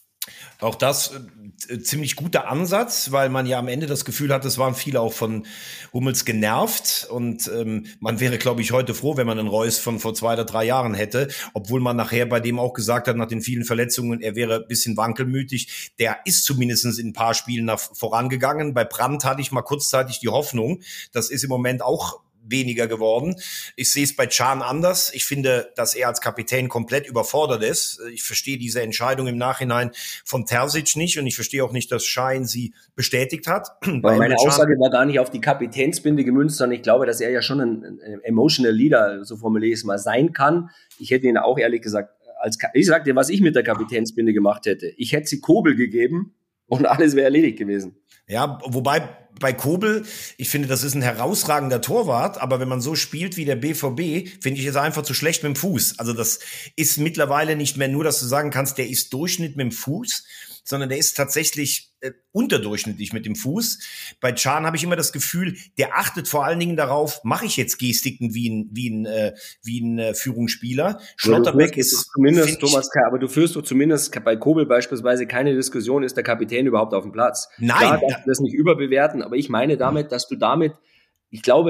Auch das äh, ziemlich guter Ansatz, weil man ja am Ende das Gefühl hat, es waren viele auch von Hummels genervt und ähm, man wäre, glaube ich, heute froh, wenn man einen Reus von vor zwei oder drei Jahren hätte, obwohl man nachher bei dem auch gesagt hat, nach den vielen Verletzungen, er wäre ein bisschen wankelmütig. Der ist zumindest in ein paar Spielen nach vorangegangen. Bei Brandt hatte ich mal kurzzeitig die Hoffnung, das ist im Moment auch weniger geworden. Ich sehe es bei Can anders. Ich finde, dass er als Kapitän komplett überfordert ist. Ich verstehe diese Entscheidung im Nachhinein von Terzic nicht und ich verstehe auch nicht, dass Schein sie bestätigt hat. Weil meine Aussage war gar nicht auf die Kapitänsbinde gemünzt, sondern ich glaube, dass er ja schon ein, ein emotional Leader, so formuliere ich es mal, sein kann. Ich hätte ihn auch ehrlich gesagt, als ich sagte, was ich mit der Kapitänsbinde gemacht hätte. Ich hätte sie Kobel gegeben und alles wäre erledigt gewesen. Ja, wobei bei Kobel, ich finde, das ist ein herausragender Torwart, aber wenn man so spielt wie der B V B, finde ich es einfach zu schlecht mit dem Fuß. Also das ist mittlerweile nicht mehr nur, dass du sagen kannst, der ist Durchschnitt mit dem Fuß, sondern der ist tatsächlich äh, unterdurchschnittlich mit dem Fuß. Bei Can habe ich immer das Gefühl, der achtet vor allen Dingen darauf, mache ich jetzt Gestiken wie ein wie ein äh, wie ein äh, Führungsspieler. Schlotterbeck ist zumindest Thomas, aber du führst doch zumindest bei Kobel beispielsweise keine Diskussion, ist der Kapitän überhaupt auf dem Platz? Nein, klar, darfst du das nicht überbewerten, aber ich meine damit, dass du damit, ich glaube,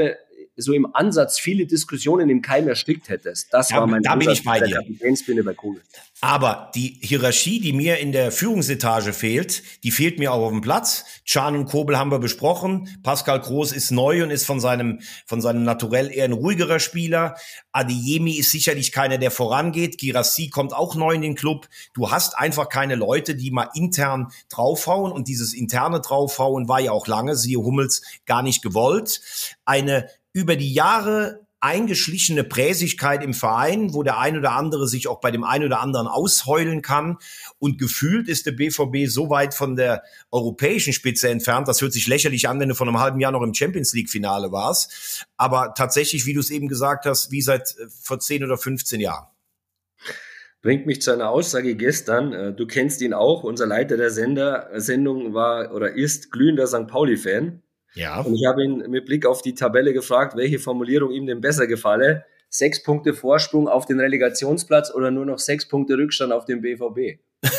so im Ansatz viele Diskussionen im Keim erstickt hättest. Das ja, war mein da bin Ansatz ich bei der dir. Kapitänsbinde bei Kobel. Aber die Hierarchie, die mir in der Führungsetage fehlt, die fehlt mir auch auf dem Platz. Can und Kobel haben wir besprochen. Pascal Groß ist neu und ist von seinem, von seinem Naturell eher ein ruhigerer Spieler. Adeyemi ist sicherlich keiner, der vorangeht. Guirassy kommt auch neu in den Club. Du hast einfach keine Leute, die mal intern draufhauen. Und dieses interne Draufhauen war ja auch lange, siehe Hummels, gar nicht gewollt. Eine über die Jahre eingeschlichene Präsigkeit im Verein, wo der ein oder andere sich auch bei dem ein oder anderen ausheulen kann. Und gefühlt ist der B V B so weit von der europäischen Spitze entfernt. Das hört sich lächerlich an, wenn du vor einem halben Jahr noch im Champions-League-Finale warst. Aber tatsächlich, wie du es eben gesagt hast, wie seit vor zehn oder fünfzehn Jahren. Bringt mich zu einer Aussage gestern. Du kennst ihn auch. Unser Leiter der Sender, Sendung war oder ist glühender Sankt Pauli-Fan. Ja. Und ich habe ihn mit Blick auf die Tabelle gefragt, welche Formulierung ihm denn besser gefalle. Sechs Punkte Vorsprung auf den Relegationsplatz oder nur noch sechs Punkte Rückstand auf den B V B?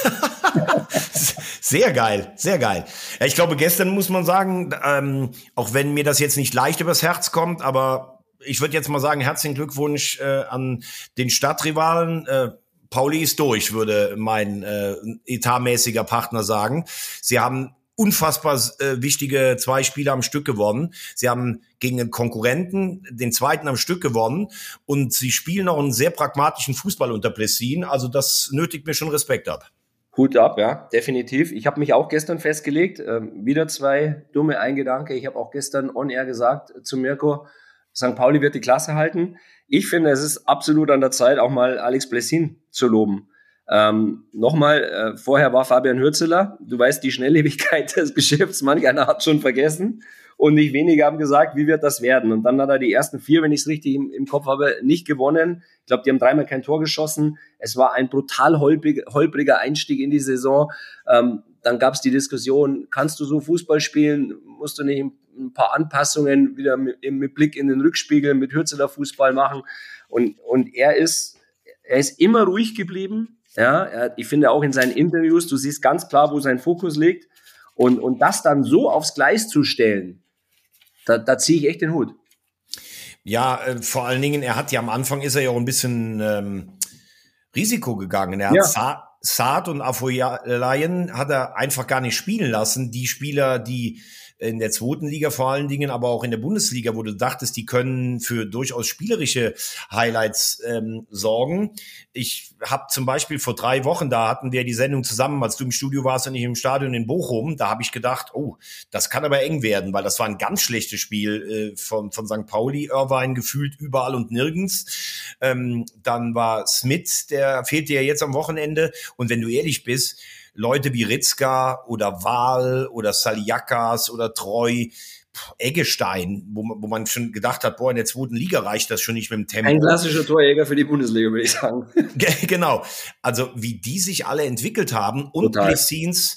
Sehr geil, sehr geil. Ja, ich glaube, gestern muss man sagen, ähm, auch wenn mir das jetzt nicht leicht übers Herz kommt, aber ich würde jetzt mal sagen, herzlichen Glückwunsch äh, an den Stadtrivalen. Äh, Pauli ist durch, würde mein äh, etatmäßiger Partner sagen. Sie haben unfassbar äh, wichtige zwei Spiele am Stück gewonnen. Sie haben gegen einen Konkurrenten den zweiten am Stück gewonnen und sie spielen auch einen sehr pragmatischen Fußball unter Plessin. Also das nötigt mir schon Respekt ab. Hut ab, ja, definitiv. Ich habe mich auch gestern festgelegt. Ähm, wieder zwei dumme Eingedanke. Ich habe auch gestern on air gesagt zu Mirko, Sankt Pauli wird die Klasse halten. Ich finde, es ist absolut an der Zeit, auch mal Alex Plessin zu loben. Ähm, Nochmal, äh, vorher war Fabian Hürzeler. Du weißt, die Schnelllebigkeit des Geschäfts, manch einer hat schon vergessen. Und nicht wenige haben gesagt, wie wird das werden? Und dann hat er die ersten vier, wenn ich es richtig im, im Kopf habe, nicht gewonnen. Ich glaube, die haben dreimal kein Tor geschossen. Es war ein brutal holprig, holpriger Einstieg in die Saison. Ähm, dann gab es die Diskussion, kannst du so Fußball spielen? Musst du nicht ein paar Anpassungen wieder mit, mit Blick in den Rückspiegel mit Hürzeler Fußball machen? Und, und er ist, er ist immer ruhig geblieben. Ja, er, ich finde auch in seinen Interviews, du siehst ganz klar, wo sein Fokus liegt. Und, und das dann so aufs Gleis zu stellen, da, da ziehe ich echt den Hut. Ja, äh, vor allen Dingen, er hat ja am Anfang ist er ja auch ein bisschen ähm, Risiko gegangen. Er hat Ja. Sa- Saad und Afolayan hat er einfach gar nicht spielen lassen. Die Spieler, die in der zweiten Liga vor allen Dingen, aber auch in der Bundesliga, wo du dachtest, die können für durchaus spielerische Highlights ähm, sorgen. Ich habe zum Beispiel vor drei Wochen, da hatten wir die Sendung zusammen, als du im Studio warst und ich im Stadion in Bochum, da habe ich gedacht, oh, das kann aber eng werden, weil das war ein ganz schlechtes Spiel äh, von, von Sankt Pauli. Irvine gefühlt überall und nirgends. Ähm, dann war Smith, der fehlte ja jetzt am Wochenende. Und wenn du ehrlich bist, Leute wie Ritzka oder Wahl oder Saliakas oder Treu, Eggestein, wo man, wo man schon gedacht hat, boah, in der zweiten Liga reicht das schon nicht mit dem Tempo. Ein klassischer Torjäger für die Bundesliga, würde ich sagen. Genau. Also wie die sich alle entwickelt haben und Total. Plessins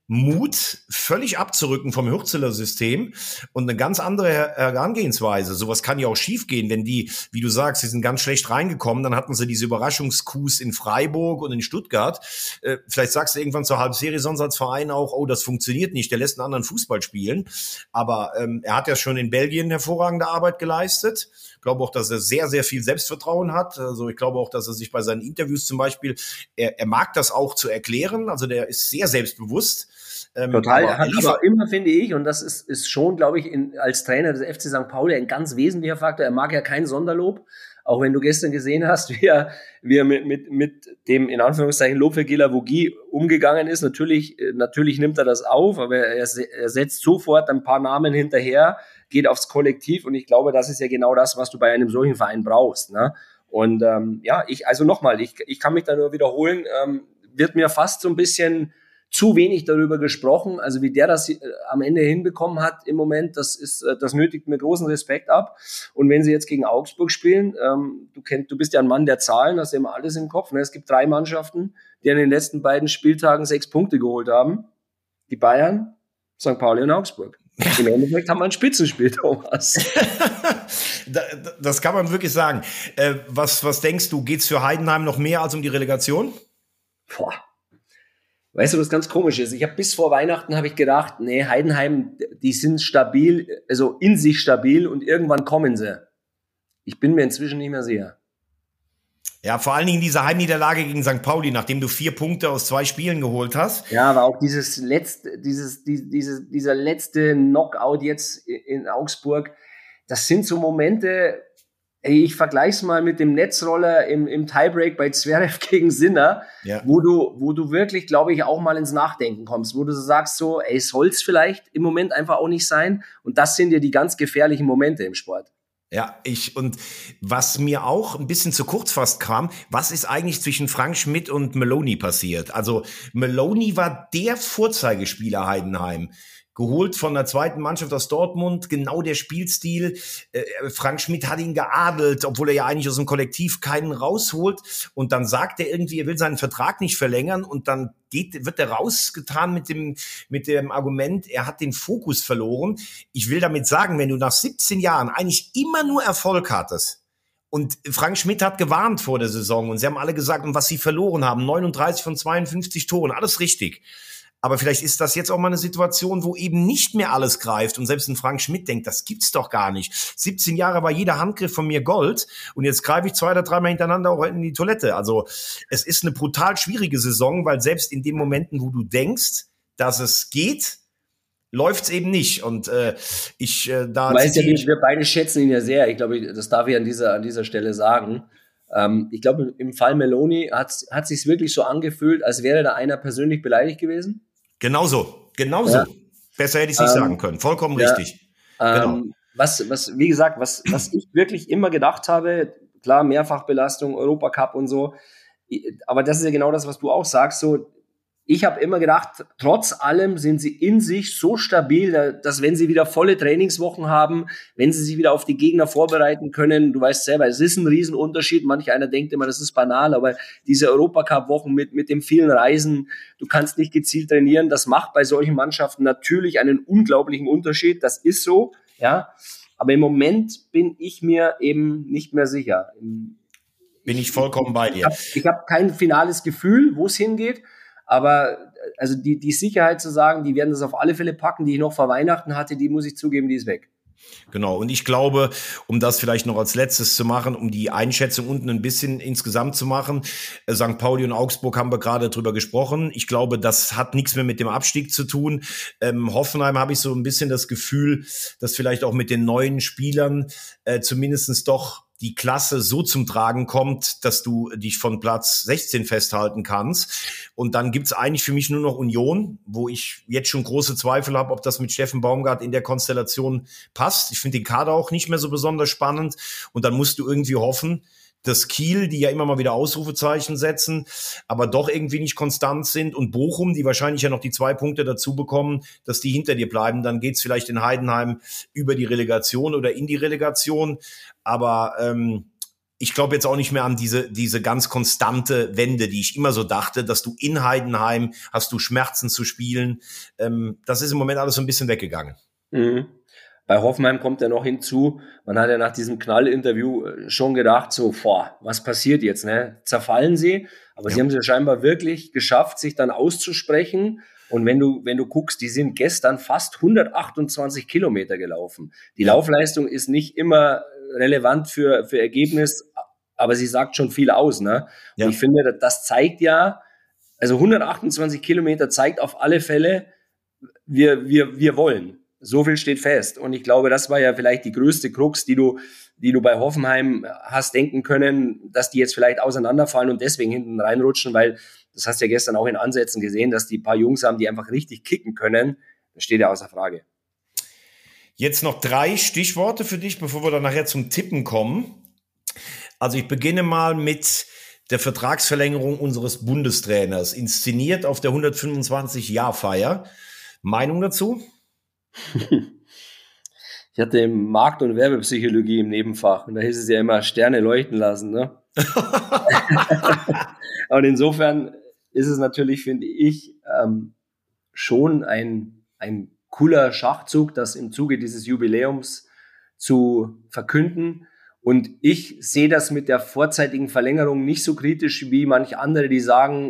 Mut, völlig abzurücken vom Hürzeler System und eine ganz andere Her- Herangehensweise. Sowas kann ja auch schiefgehen, wenn die, wie du sagst, sie sind ganz schlecht reingekommen, dann hatten sie diese Überraschungskus in Freiburg und in Stuttgart. Äh, vielleicht sagst du irgendwann zur Halbserie sonst als Verein auch, oh, das funktioniert nicht, der lässt einen anderen Fußball spielen. Aber ähm, er hat ja schon in Belgien hervorragende Arbeit geleistet. Ich glaube auch, dass er sehr, sehr viel Selbstvertrauen hat. Also ich glaube auch, dass er sich bei seinen Interviews zum Beispiel, er, er mag das auch zu erklären. Also der ist sehr selbstbewusst. Ähm, Total, aber er hat er liefert- aber immer, finde ich, und das ist, ist schon, glaube ich, in, als Trainer des F C Sankt Pauli ein ganz wesentlicher Faktor. Er mag ja kein Sonderlob. Auch wenn du gestern gesehen hast, wie er, wie er mit, mit, mit dem, in Anführungszeichen, Lob für Guilavogi umgegangen ist. Natürlich, natürlich nimmt er das auf, aber er, er setzt sofort ein paar Namen hinterher, geht aufs Kollektiv, und ich glaube, das ist ja genau das, was du bei einem solchen Verein brauchst, ne? Und ähm, ja, ich, also nochmal, ich, ich kann mich da nur wiederholen, ähm, wird mir fast so ein bisschen zu wenig darüber gesprochen, also wie der das äh, am Ende hinbekommen hat im Moment, das ist, äh, das nötigt mir großen Respekt ab. Und wenn sie jetzt gegen Augsburg spielen, ähm, du kennst, du bist ja ein Mann der Zahlen, hast ja immer alles im Kopf, ne? Es gibt drei Mannschaften, die an den letzten beiden Spieltagen sechs Punkte geholt haben. Die Bayern, Sankt Pauli und Augsburg. Im Endeffekt haben wir ein Spitzenspiel, Thomas. Das kann man wirklich sagen. Äh, was, was denkst du, geht's für Heidenheim noch mehr als um die Relegation? Boah. Weißt du, was ganz komisch ist? Ich habe bis vor Weihnachten habe ich gedacht, nee, Heidenheim, die sind stabil, also in sich stabil und irgendwann kommen sie. Ich bin mir inzwischen nicht mehr sicher. Ja, vor allen Dingen diese Heimniederlage gegen Sankt Pauli, nachdem du vier Punkte aus zwei Spielen geholt hast. Ja, aber auch dieses letzte, dieses, die, dieses, dieser letzte Knockout jetzt in Augsburg, das sind so Momente, ey, ich vergleich's mal mit dem Netzroller im, im Tiebreak bei Zverev gegen Sinner, ja. wo du, wo du wirklich, glaube ich, auch mal ins Nachdenken kommst, wo du so sagst so, ey, soll's vielleicht im Moment einfach auch nicht sein? Und das sind ja die ganz gefährlichen Momente im Sport. Ja, ich, und was mir auch ein bisschen zu kurz fast kam, was ist eigentlich zwischen Frank Schmidt und Maloney passiert? Also Maloney war der Vorzeigespieler Heidenheim. Geholt von der zweiten Mannschaft aus Dortmund, genau der Spielstil. Äh, Frank Schmidt hat ihn geadelt, obwohl er ja eigentlich aus dem Kollektiv keinen rausholt. Und dann sagt er irgendwie, er will seinen Vertrag nicht verlängern. Und dann geht, wird er rausgetan mit dem, mit dem Argument, er hat den Fokus verloren. Ich will damit sagen, wenn du nach siebzehn Jahren eigentlich immer nur Erfolg hattest, und Frank Schmidt hat gewarnt vor der Saison und sie haben alle gesagt, um was sie verloren haben, neununddreißig von zweiundfünfzig Toren, alles richtig. Aber vielleicht ist das jetzt auch mal eine Situation, wo eben nicht mehr alles greift und selbst ein Frank Schmidt denkt, das gibt's doch gar nicht. siebzehn Jahre war jeder Handgriff von mir Gold und jetzt greife ich zwei oder dreimal hintereinander auch in die Toilette. Also es ist eine brutal schwierige Saison, weil selbst in den Momenten, wo du denkst, dass es geht, läuft's eben nicht. Und äh, ich äh, da. Du weißt ja, wir, wir beide schätzen ihn ja sehr. Ich glaube, das darf ich an dieser an dieser Stelle sagen. Ähm, ich glaube, im Fall Maloney hat hat sich's wirklich so angefühlt, als wäre da einer persönlich beleidigt gewesen. Genauso, genauso. Ja. Besser hätte ich es nicht ähm, sagen können. Vollkommen ja. richtig. Ähm, genau. Was, was, wie gesagt, was, was ich wirklich immer gedacht habe, klar, Mehrfachbelastung, Europacup und so, aber das ist ja genau das, was du auch sagst, so, ich habe immer gedacht, trotz allem sind sie in sich so stabil, dass wenn sie wieder volle Trainingswochen haben, wenn sie sich wieder auf die Gegner vorbereiten können, du weißt selber, es ist ein Riesenunterschied. Manch einer denkt immer, das ist banal, aber diese Europacup-Wochen mit, mit den vielen Reisen, du kannst nicht gezielt trainieren, das macht bei solchen Mannschaften natürlich einen unglaublichen Unterschied. Das ist so, ja. Aber im Moment bin ich mir eben nicht mehr sicher. Bin ich vollkommen bei dir. Ich habe hab kein finales Gefühl, wo es hingeht. Aber also die, die Sicherheit zu sagen, die werden das auf alle Fälle packen, die ich noch vor Weihnachten hatte, die muss ich zugeben, die ist weg. Genau, und ich glaube, um das vielleicht noch als letztes zu machen, um die Einschätzung unten ein bisschen insgesamt zu machen, äh, Sankt Pauli und Augsburg haben wir gerade drüber gesprochen. Ich glaube, das hat nichts mehr mit dem Abstieg zu tun. Ähm, Hoffenheim habe ich so ein bisschen das Gefühl, dass vielleicht auch mit den neuen Spielern äh, zumindestens doch die Klasse so zum Tragen kommt, dass du dich von Platz sechzehn festhalten kannst. Und dann gibt's eigentlich für mich nur noch Union, wo ich jetzt schon große Zweifel habe, ob das mit Steffen Baumgart in der Konstellation passt. Ich finde den Kader auch nicht mehr so besonders spannend. Und dann musst du irgendwie hoffen, dass Kiel, die ja immer mal wieder Ausrufezeichen setzen, aber doch irgendwie nicht konstant sind, und Bochum, die wahrscheinlich ja noch die zwei Punkte dazu bekommen, dass die hinter dir bleiben. Dann geht's vielleicht in Heidenheim über die Relegation oder in die Relegation. Aber ähm, ich glaube jetzt auch nicht mehr an diese diese ganz konstante Wende, die ich immer so dachte, dass du in Heidenheim hast du Schmerzen zu spielen. Ähm, das ist im Moment alles so ein bisschen weggegangen. Mhm. Bei Hoffenheim kommt ja noch hinzu, man hat ja nach diesem Knall-Interview schon gedacht, so, boah, was passiert jetzt, ne? Zerfallen sie? Aber ja. Sie haben es ja scheinbar wirklich geschafft, sich dann auszusprechen. Und wenn du, wenn du guckst, die sind gestern fast hundertachtundzwanzig Kilometer gelaufen. Die Laufleistung ist nicht immer relevant für, für Ergebnis, aber sie sagt schon viel aus, ne? Ja. Und ich finde, das zeigt ja, also hundertachtundzwanzig Kilometer zeigt auf alle Fälle, wir, wir, wir wollen. So viel steht fest. Und ich glaube, das war ja vielleicht die größte Krux, die du, die du bei Hoffenheim hast denken können, dass die jetzt vielleicht auseinanderfallen und deswegen hinten reinrutschen, weil das hast du ja gestern auch in Ansätzen gesehen, dass die paar Jungs haben, die einfach richtig kicken können. Das steht ja außer Frage. Jetzt noch drei Stichworte für dich, bevor wir dann nachher zum Tippen kommen. Also ich beginne mal mit der Vertragsverlängerung unseres Bundestrainers, inszeniert auf der hundertfünfundzwanzig-Jahr-Feier. Meinung dazu? Ich hatte Markt- und Werbepsychologie im Nebenfach und da hieß es ja immer Sterne leuchten lassen, ne? Und insofern ist es natürlich, finde ich, ähm, schon ein, ein cooler Schachzug, das im Zuge dieses Jubiläums zu verkünden. Und ich sehe das mit der vorzeitigen Verlängerung nicht so kritisch wie manche andere, die sagen,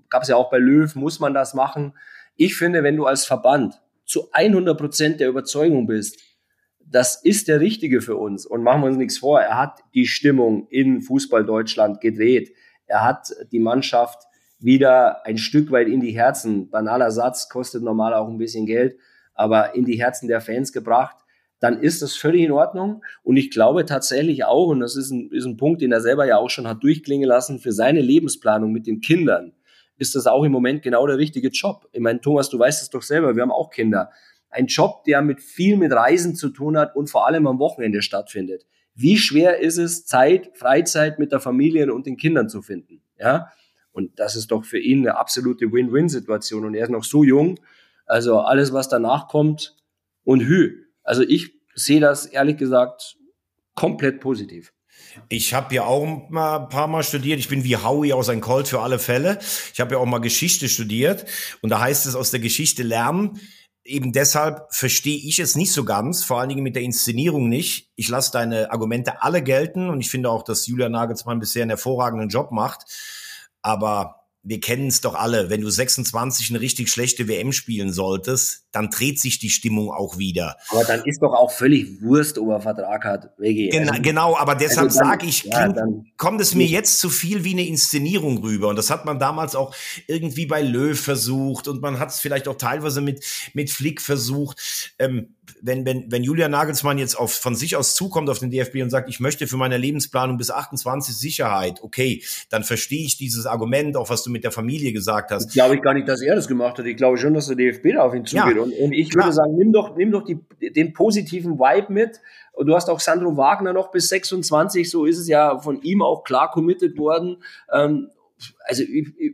gab es ja auch bei Löw, muss man das machen. Ich finde, wenn du als Verband zu hundert Prozent der Überzeugung bist, das ist der Richtige für uns, und machen wir uns nichts vor, er hat die Stimmung in Fußball Deutschland gedreht. Er hat die Mannschaft wieder ein Stück weit in die Herzen, banaler Satz, kostet normal auch ein bisschen Geld, aber in die Herzen der Fans gebracht, dann ist das völlig in Ordnung. Und ich glaube tatsächlich auch, und das ist ein, ist ein Punkt, den er selber ja auch schon hat durchklingen lassen, für seine Lebensplanung mit den Kindern ist das auch im Moment genau der richtige Job. Ich meine, Thomas, du weißt es doch selber, wir haben auch Kinder. Ein Job, der mit viel mit Reisen zu tun hat und vor allem am Wochenende stattfindet. Wie schwer ist es, Zeit, Freizeit mit der Familie und den Kindern zu finden? Ja? Und das ist doch für ihn eine absolute Win-Win-Situation. Und er ist noch so jung. Also alles, was danach kommt, und hü. Also ich sehe das ehrlich gesagt komplett positiv. Ich habe ja auch mal ein paar Mal studiert. Ich bin wie Howie aus ein Colt für alle Fälle. Ich habe ja auch mal Geschichte studiert. Und da heißt es, aus der Geschichte lernen. Eben deshalb verstehe ich es nicht so ganz, vor allen Dingen mit der Inszenierung nicht. Ich lasse deine Argumente alle gelten und ich finde auch, dass Julian Nagelsmann bisher einen hervorragenden Job macht. Aber wir kennen es doch alle, wenn du sechsundzwanzig eine richtig schlechte W M spielen solltest, dann dreht sich die Stimmung auch wieder. Aber dann ist doch auch völlig Wurst, ob er Vertrag hat. Genau, also, genau, aber deshalb also sage ich, ja, klingt, dann, kommt es mir jetzt zu viel wie eine Inszenierung rüber. Und das hat man damals auch irgendwie bei Löw versucht und man hat es vielleicht auch teilweise mit, mit Flick versucht. Ähm, wenn, wenn, wenn Julian Nagelsmann jetzt auf, von sich aus zukommt auf den D F B und sagt, ich möchte für meine Lebensplanung bis achtundzwanzig Sicherheit, okay, dann verstehe ich dieses Argument, auch was du mit der Familie gesagt hast. Ich glaube ich gar nicht, dass er das gemacht hat. Ich glaube schon, dass der D F B da auf ihn zugeht. Ja, und, und ich klar. würde sagen, nimm doch, nimm doch die, den positiven Vibe mit. Und du hast auch Sandro Wagner noch bis sechsundzwanzig, so ist es ja von ihm auch klar committed worden. Ähm, also ich, ich,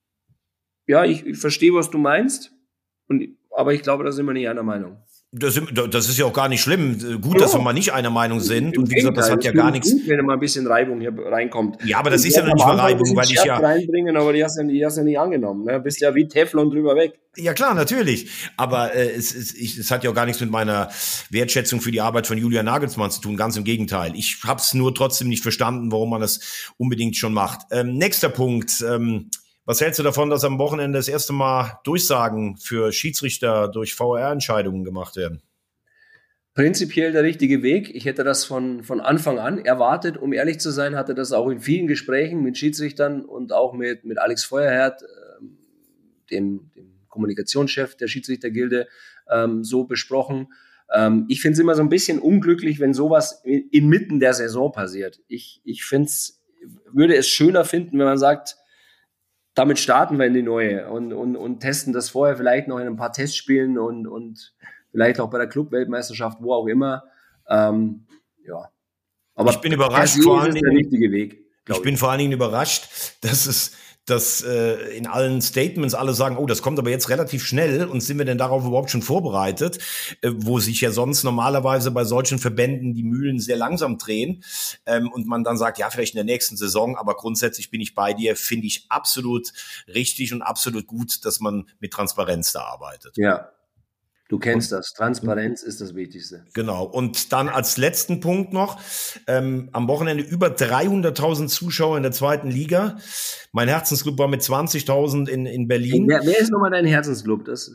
ja, ich, ich verstehe, was du meinst, und, aber ich glaube, da sind wir nicht einer Meinung. Das, das ist ja auch gar nicht schlimm. Gut, dass wir mal nicht einer Meinung sind. Und wie gesagt, das hat ja gar nichts. Gut, wenn mal ein bisschen Reibung hier reinkommt. Ja, aber das ist ja noch nicht mal Reibung, weil ich ja reinbringen, aber die hast ja, die hast ja nicht angenommen. Ne? Bist ja wie Teflon drüber weg. Ja klar, natürlich. Aber äh, es, es, ich, es hat ja auch gar nichts mit meiner Wertschätzung für die Arbeit von Julian Nagelsmann zu tun. Ganz im Gegenteil. Ich habe es nur trotzdem nicht verstanden, warum man das unbedingt schon macht. Ähm, nächster Punkt. Ähm, Was hältst du davon, dass am Wochenende das erste Mal Durchsagen für Schiedsrichter durch V A R-Entscheidungen gemacht werden? Prinzipiell der richtige Weg. Ich hätte das von, von Anfang an erwartet. Um ehrlich zu sein, hatte das auch in vielen Gesprächen mit Schiedsrichtern und auch mit, mit Alex Feuerherd, ähm, dem, dem Kommunikationschef der Schiedsrichtergilde, ähm, so besprochen. Ähm, ich finde es immer so ein bisschen unglücklich, wenn sowas inmitten der Saison passiert. Ich, ich find's, würde es schöner finden, wenn man sagt, damit starten wir in die neue und, und, und testen das vorher vielleicht noch in ein paar Testspielen und, und vielleicht auch bei der Club-Weltmeisterschaft, wo auch immer. Ähm, ja. Aber ich bin überrascht, vor allen Dingen, der richtige Weg. Ich bin vor allen Dingen überrascht, dass es, dass äh, in allen Statements alle sagen, oh, das kommt aber jetzt relativ schnell und sind wir denn darauf überhaupt schon vorbereitet, äh, wo sich ja sonst normalerweise bei solchen Verbänden die Mühlen sehr langsam drehen ähm, und man dann sagt, ja, vielleicht in der nächsten Saison, aber grundsätzlich bin ich bei dir, finde ich absolut richtig und absolut gut, dass man mit Transparenz da arbeitet. Ja. Du kennst das. Transparenz ist das Wichtigste. Genau. Und dann als letzten Punkt noch, ähm, am Wochenende über dreihunderttausend Zuschauer in der zweiten Liga. Mein Herzensclub war mit zwanzigtausend in, in Berlin. Wer, wer ist nochmal dein Herzensclub? Das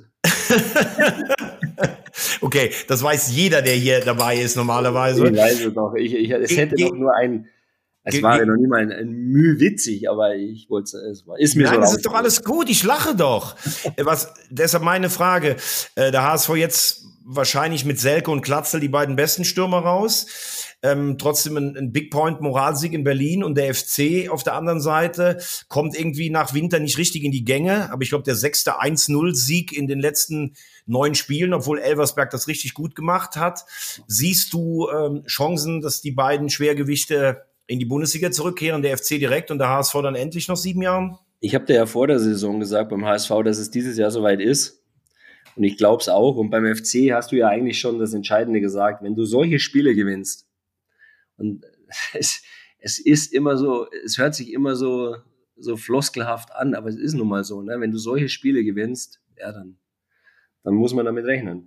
okay, das weiß jeder, der hier dabei ist normalerweise. Ich weiß es doch. Ich, ich, es hätte ge- doch nur ein... Es ge- war ja noch nie mal ein, ein Mühe witzig, aber ich wollte es, war, ist mir Nein, so. Das ist doch alles gut, ich lache doch. Was, deshalb meine Frage, äh, der H S V jetzt wahrscheinlich mit Selke und Glatzel die beiden besten Stürmer raus, ähm, trotzdem ein, ein Big Point Moralsieg in Berlin und der F C auf der anderen Seite kommt irgendwie nach Winter nicht richtig in die Gänge, aber ich glaube der sechste eins null Sieg in den letzten neun Spielen, obwohl Elversberg das richtig gut gemacht hat. Siehst du ähm, Chancen, dass die beiden Schwergewichte in die Bundesliga zurückkehren, der F C direkt und der H S V dann endlich nach sieben Jahren? Ich habe dir ja vor der Saison gesagt beim H S V, dass es dieses Jahr soweit ist. Und ich glaube es auch. Und beim F C hast du ja eigentlich schon das Entscheidende gesagt. Wenn du solche Spiele gewinnst, und es, es ist immer so, es hört sich immer so, so floskelhaft an, aber es ist nun mal so, ne? Wenn du solche Spiele gewinnst, ja, dann, dann muss man damit rechnen.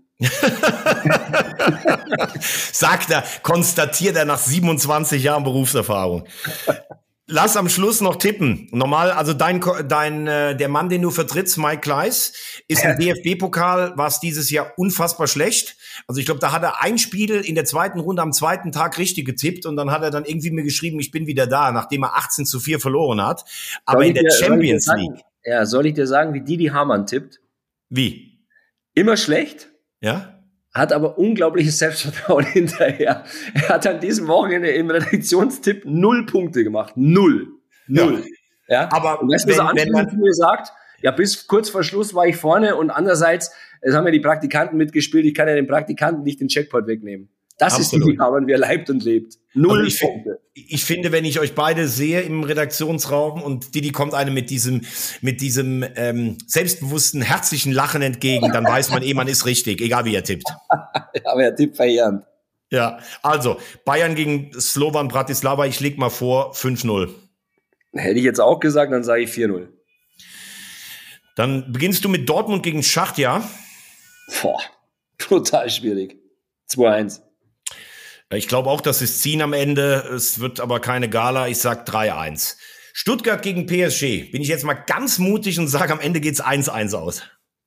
Sagt er, konstatiert er nach siebenundzwanzig Jahren Berufserfahrung. Lass am Schluss noch tippen. Normal, also dein, dein, äh, der Mann, den du vertrittst, Mike Kleiss, ist im D F B-Pokal, war es dieses Jahr unfassbar schlecht. Also ich glaube, da hat er ein Spiel in der zweiten Runde am zweiten Tag richtig getippt und dann hat er dann irgendwie mir geschrieben, ich bin wieder da, nachdem er achtzehn zu vier verloren hat. Aber in der dir, Champions League. Ja, soll ich dir sagen, wie Didi Hamann tippt? Wie? Immer schlecht. Ja? Hat aber unglaubliches Selbstvertrauen hinterher. Er hat an diesem Wochenende im Redaktionstipp null Punkte gemacht. Null. Null. Ja. ja? Aber und weißt du, was er anschließend zu mir sagt? Ja, bis kurz vor Schluss war ich vorne und andererseits, es haben ja die Praktikanten mitgespielt, ich kann ja den Praktikanten nicht den Checkpoint wegnehmen. Das Absolut. Ist die Arbeit, wie er leibt und lebt. Null also ich, Punkte. Ich finde, wenn ich euch beide sehe im Redaktionsraum und Didi kommt einem mit diesem, mit diesem ähm, selbstbewussten, herzlichen Lachen entgegen, dann weiß man eh, man ist richtig, egal wie er tippt. Aber er tippt verheerend. Ja, also Bayern gegen Slovan Bratislava, ich leg mal vor, fünf null. Hätte ich jetzt auch gesagt, dann sage ich vier null. Dann beginnst du mit Dortmund gegen Schachtja. Boah, total schwierig. zwei eins. Ich glaube auch, dass es ziehen am Ende. Es wird aber keine Gala. Ich sag drei eins. Stuttgart gegen P S G. Bin ich jetzt mal ganz mutig und sage, am Ende geht's eins eins aus.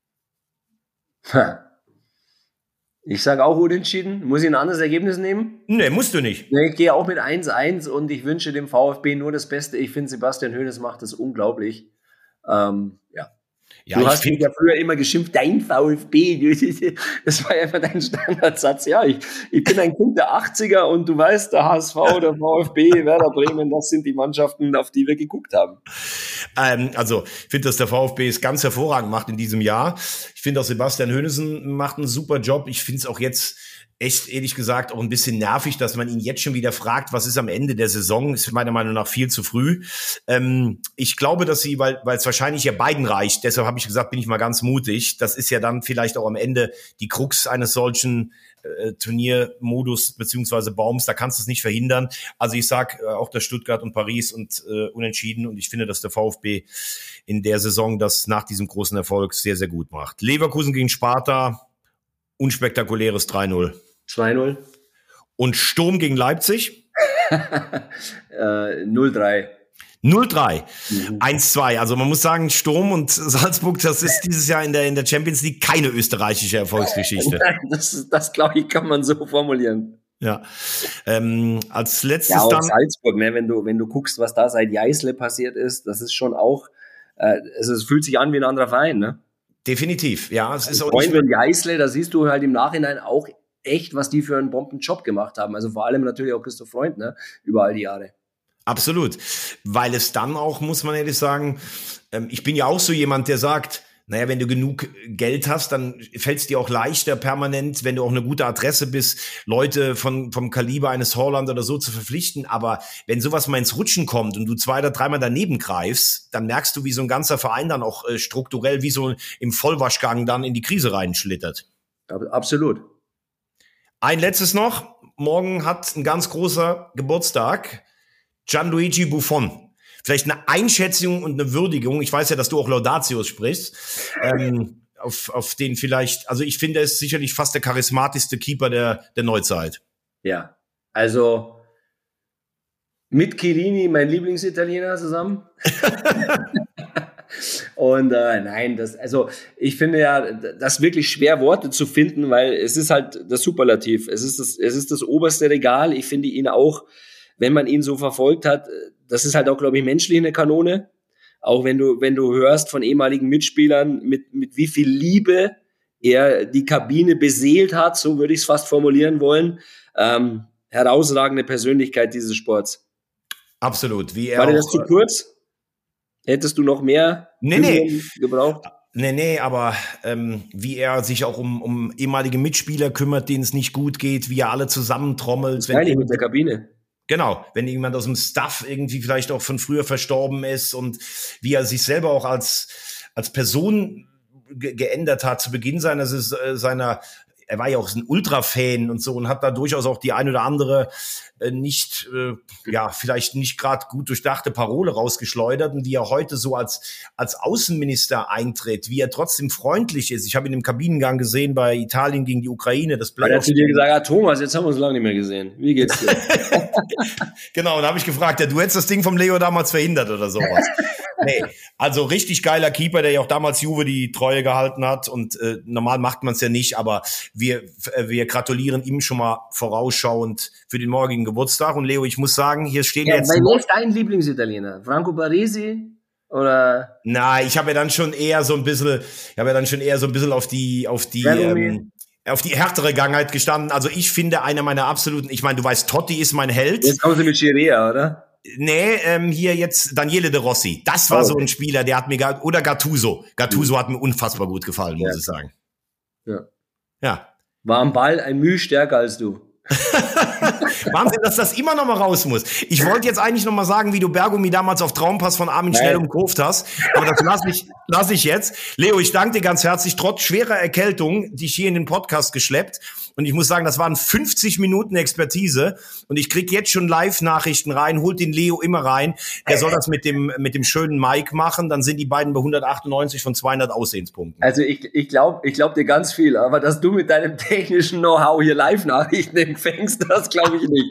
Ich sage auch unentschieden. Muss ich ein anderes Ergebnis nehmen? Nee, musst du nicht. Nee, ich gehe auch mit eins eins und ich wünsche dem VfB nur das Beste. Ich finde, Sebastian Hoeneß macht das unglaublich. Ähm, ja. Ja, du hast mich ja früher immer geschimpft, dein VfB, das war ja einfach dein Standardsatz. Ja, ich, ich bin ein Kind der achtziger und du weißt, der H S V, der VfB, Werder Bremen, das sind die Mannschaften, auf die wir geguckt haben. Ähm, also, ich finde, dass der VfB es ganz hervorragend macht in diesem Jahr. Ich finde auch, Sebastian Hoeneß macht einen super Job. Ich finde es auch jetzt echt, ehrlich gesagt, auch ein bisschen nervig, dass man ihn jetzt schon wieder fragt, was ist am Ende der Saison, ist meiner Meinung nach viel zu früh. Ähm, ich glaube, dass sie, weil weil es wahrscheinlich ja beiden reicht, deshalb habe ich gesagt, bin ich mal ganz mutig, das ist ja dann vielleicht auch am Ende die Krux eines solchen äh, Turniermodus beziehungsweise Baums, da kannst du es nicht verhindern. Also ich sag äh, auch, dass Stuttgart und Paris und äh, unentschieden und ich finde, dass der VfB in der Saison das nach diesem großen Erfolg sehr, sehr gut macht. Leverkusen gegen Sparta, unspektakuläres drei null. zwei null. Und Sturm gegen Leipzig? äh, null drei. null drei. Mhm. eins zwei. Also man muss sagen, Sturm und Salzburg, das ist dieses Jahr in der, in der Champions League keine österreichische Erfolgsgeschichte. Nein, das, das glaube ich, kann man so formulieren. Ja. Ähm, als letztes ja, auch dann. Salzburg, ne, wenn du, wenn du guckst, was da seit Jeißle passiert ist, das ist schon auch, äh, also es fühlt sich an wie ein anderer Verein, ne? Definitiv, ja. Es ist auch Freund und Jeißle, da siehst du halt im Nachhinein auch echt, was die für einen Bombenjob gemacht haben. Also vor allem natürlich auch Christoph Freund, ne? Über all die Jahre. Absolut. Weil es dann auch, muss man ehrlich sagen, ähm, ich bin ja auch so jemand, der sagt, naja, wenn du genug Geld hast, dann fällt es dir auch leichter, permanent, wenn du auch eine gute Adresse bist, Leute von vom Kaliber eines Haaland oder so zu verpflichten. Aber wenn sowas mal ins Rutschen kommt und du zwei oder dreimal daneben greifst, dann merkst du, wie so ein ganzer Verein dann auch äh, strukturell wie so im Vollwaschgang dann in die Krise reinschlittert. Absolut. Ein letztes noch. Morgen hat ein ganz großer Geburtstag Gianluigi Buffon. Vielleicht eine Einschätzung und eine Würdigung. Ich weiß ja, dass du auch Laudatius sprichst. Ähm, auf, auf den vielleicht, also ich finde, er ist sicherlich fast der charismatischste Keeper der, der Neuzeit. Ja, also mit Chiellini, mein Lieblingsitaliener, zusammen. Und äh, nein, das, also ich finde ja, das wirklich schwer Worte zu finden, weil es ist halt das Superlativ. Es ist das, es ist das oberste Regal. Ich finde ihn auch, wenn man ihn so verfolgt hat, das ist halt auch, glaube ich, menschlich eine Kanone. Auch wenn du, wenn du hörst von ehemaligen Mitspielern, mit, mit wie viel Liebe er die Kabine beseelt hat, so würde ich es fast formulieren wollen. Ähm, herausragende Persönlichkeit dieses Sports. Absolut. Wie er War dir auch, das zu kurz? Hättest du noch mehr nee, nee. gebraucht? Nee, nee, aber ähm, wie er sich auch um, um ehemalige Mitspieler kümmert, denen es nicht gut geht, wie er alle zusammentrommelt. Wenn Nein, mit der Kabine. Genau, wenn jemand aus dem Staff irgendwie vielleicht auch von früher verstorben ist und wie er sich selber auch als als Person ge- geändert hat zu Beginn seiner seiner er war ja auch ein Ultra-Fan und so und hat da durchaus auch die ein oder andere äh, nicht, äh, ja, vielleicht nicht gerade gut durchdachte Parole rausgeschleudert und wie er heute so als, als Außenminister eintritt, wie er trotzdem freundlich ist. Ich habe ihn im Kabinengang gesehen bei Italien gegen die Ukraine. Das Playoff. Er hat zu dir gesagt, ah, Thomas, jetzt haben wir uns lange nicht mehr gesehen. Wie geht's dir? Genau, und da habe ich gefragt, ja, du hättest das Ding vom Leo damals verhindert oder sowas. Nee, also richtig geiler Keeper, der ja auch damals Juve die Treue gehalten hat und äh, normal macht man es ja nicht, aber wir äh, wir gratulieren ihm schon mal vorausschauend für den morgigen Geburtstag und Leo, ich muss sagen, hier stehen ja, jetzt... Wer ist dein Lieblingsitaliener? Franco Baresi oder... Na, ich habe ja dann schon eher so ein bisschen, ich habe ja dann schon eher so ein bisschen auf die auf die ähm, auf die härtere Gangheit gestanden. Also ich finde, einer meiner absoluten, ich meine, du weißt, Totti ist mein Held. Jetzt kommen sie mit Scirea, oder? Nee, ähm, hier jetzt Daniele De Rossi. Das war oh, okay. so ein Spieler, der hat mir, oder Gattuso. Gattuso mhm. hat mir unfassbar gut gefallen, muss ja. ich sagen. Ja. Ja. War am Ball ein Mühe stärker als du. Wahnsinn, dass das immer noch mal raus muss. Ich wollte jetzt eigentlich noch mal sagen, wie du Bergomi damals auf Traumpass von Armin Nein. schnell umkurvt hast, aber das lasse ich, lass ich jetzt. Leo, ich danke dir ganz herzlich, trotz schwerer Erkältung, dich hier in den Podcast geschleppt. Und ich muss sagen, das waren fünfzig Minuten Expertise und ich krieg jetzt schon Live-Nachrichten rein, holt den Leo immer rein. Der soll das mit dem mit dem schönen Mike machen, dann sind die beiden bei hundertachtundneunzig von zweihundert Aussehenspunkten. Also ich ich glaube ich glaub dir ganz viel, aber dass du mit deinem technischen Know-how hier Live-Nachrichten empfängst, das glaube ich nicht.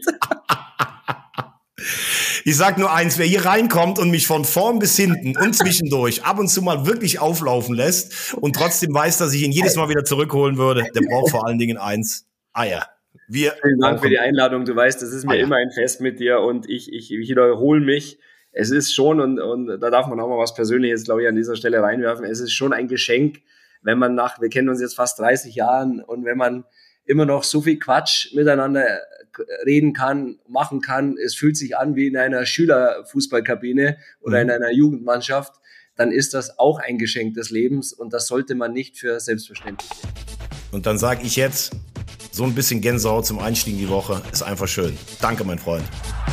Ich sag nur eins, wer hier reinkommt und mich von vorn bis hinten und zwischendurch ab und zu mal wirklich auflaufen lässt und trotzdem weiß, dass ich ihn jedes Mal wieder zurückholen würde, der braucht vor allen Dingen eins, Eier. Wir Vielen Dank für die Einladung. Du weißt, das ist mir Eier. immer ein Fest mit dir und ich, ich, ich wiederhole mich. Es ist schon, und, und da darf man auch mal was Persönliches, glaube ich, an dieser Stelle reinwerfen, es ist schon ein Geschenk, wenn man nach, wir kennen uns jetzt fast dreißig Jahren und wenn man immer noch so viel Quatsch miteinander reden kann, machen kann, es fühlt sich an wie in einer Schülerfußballkabine oder mhm. in einer Jugendmannschaft, dann ist das auch ein Geschenk des Lebens und das sollte man nicht für selbstverständlich nehmen. Und dann sage ich jetzt, so ein bisschen Gänsehaut zum Einstieg in die Woche ist einfach schön. Danke, mein Freund.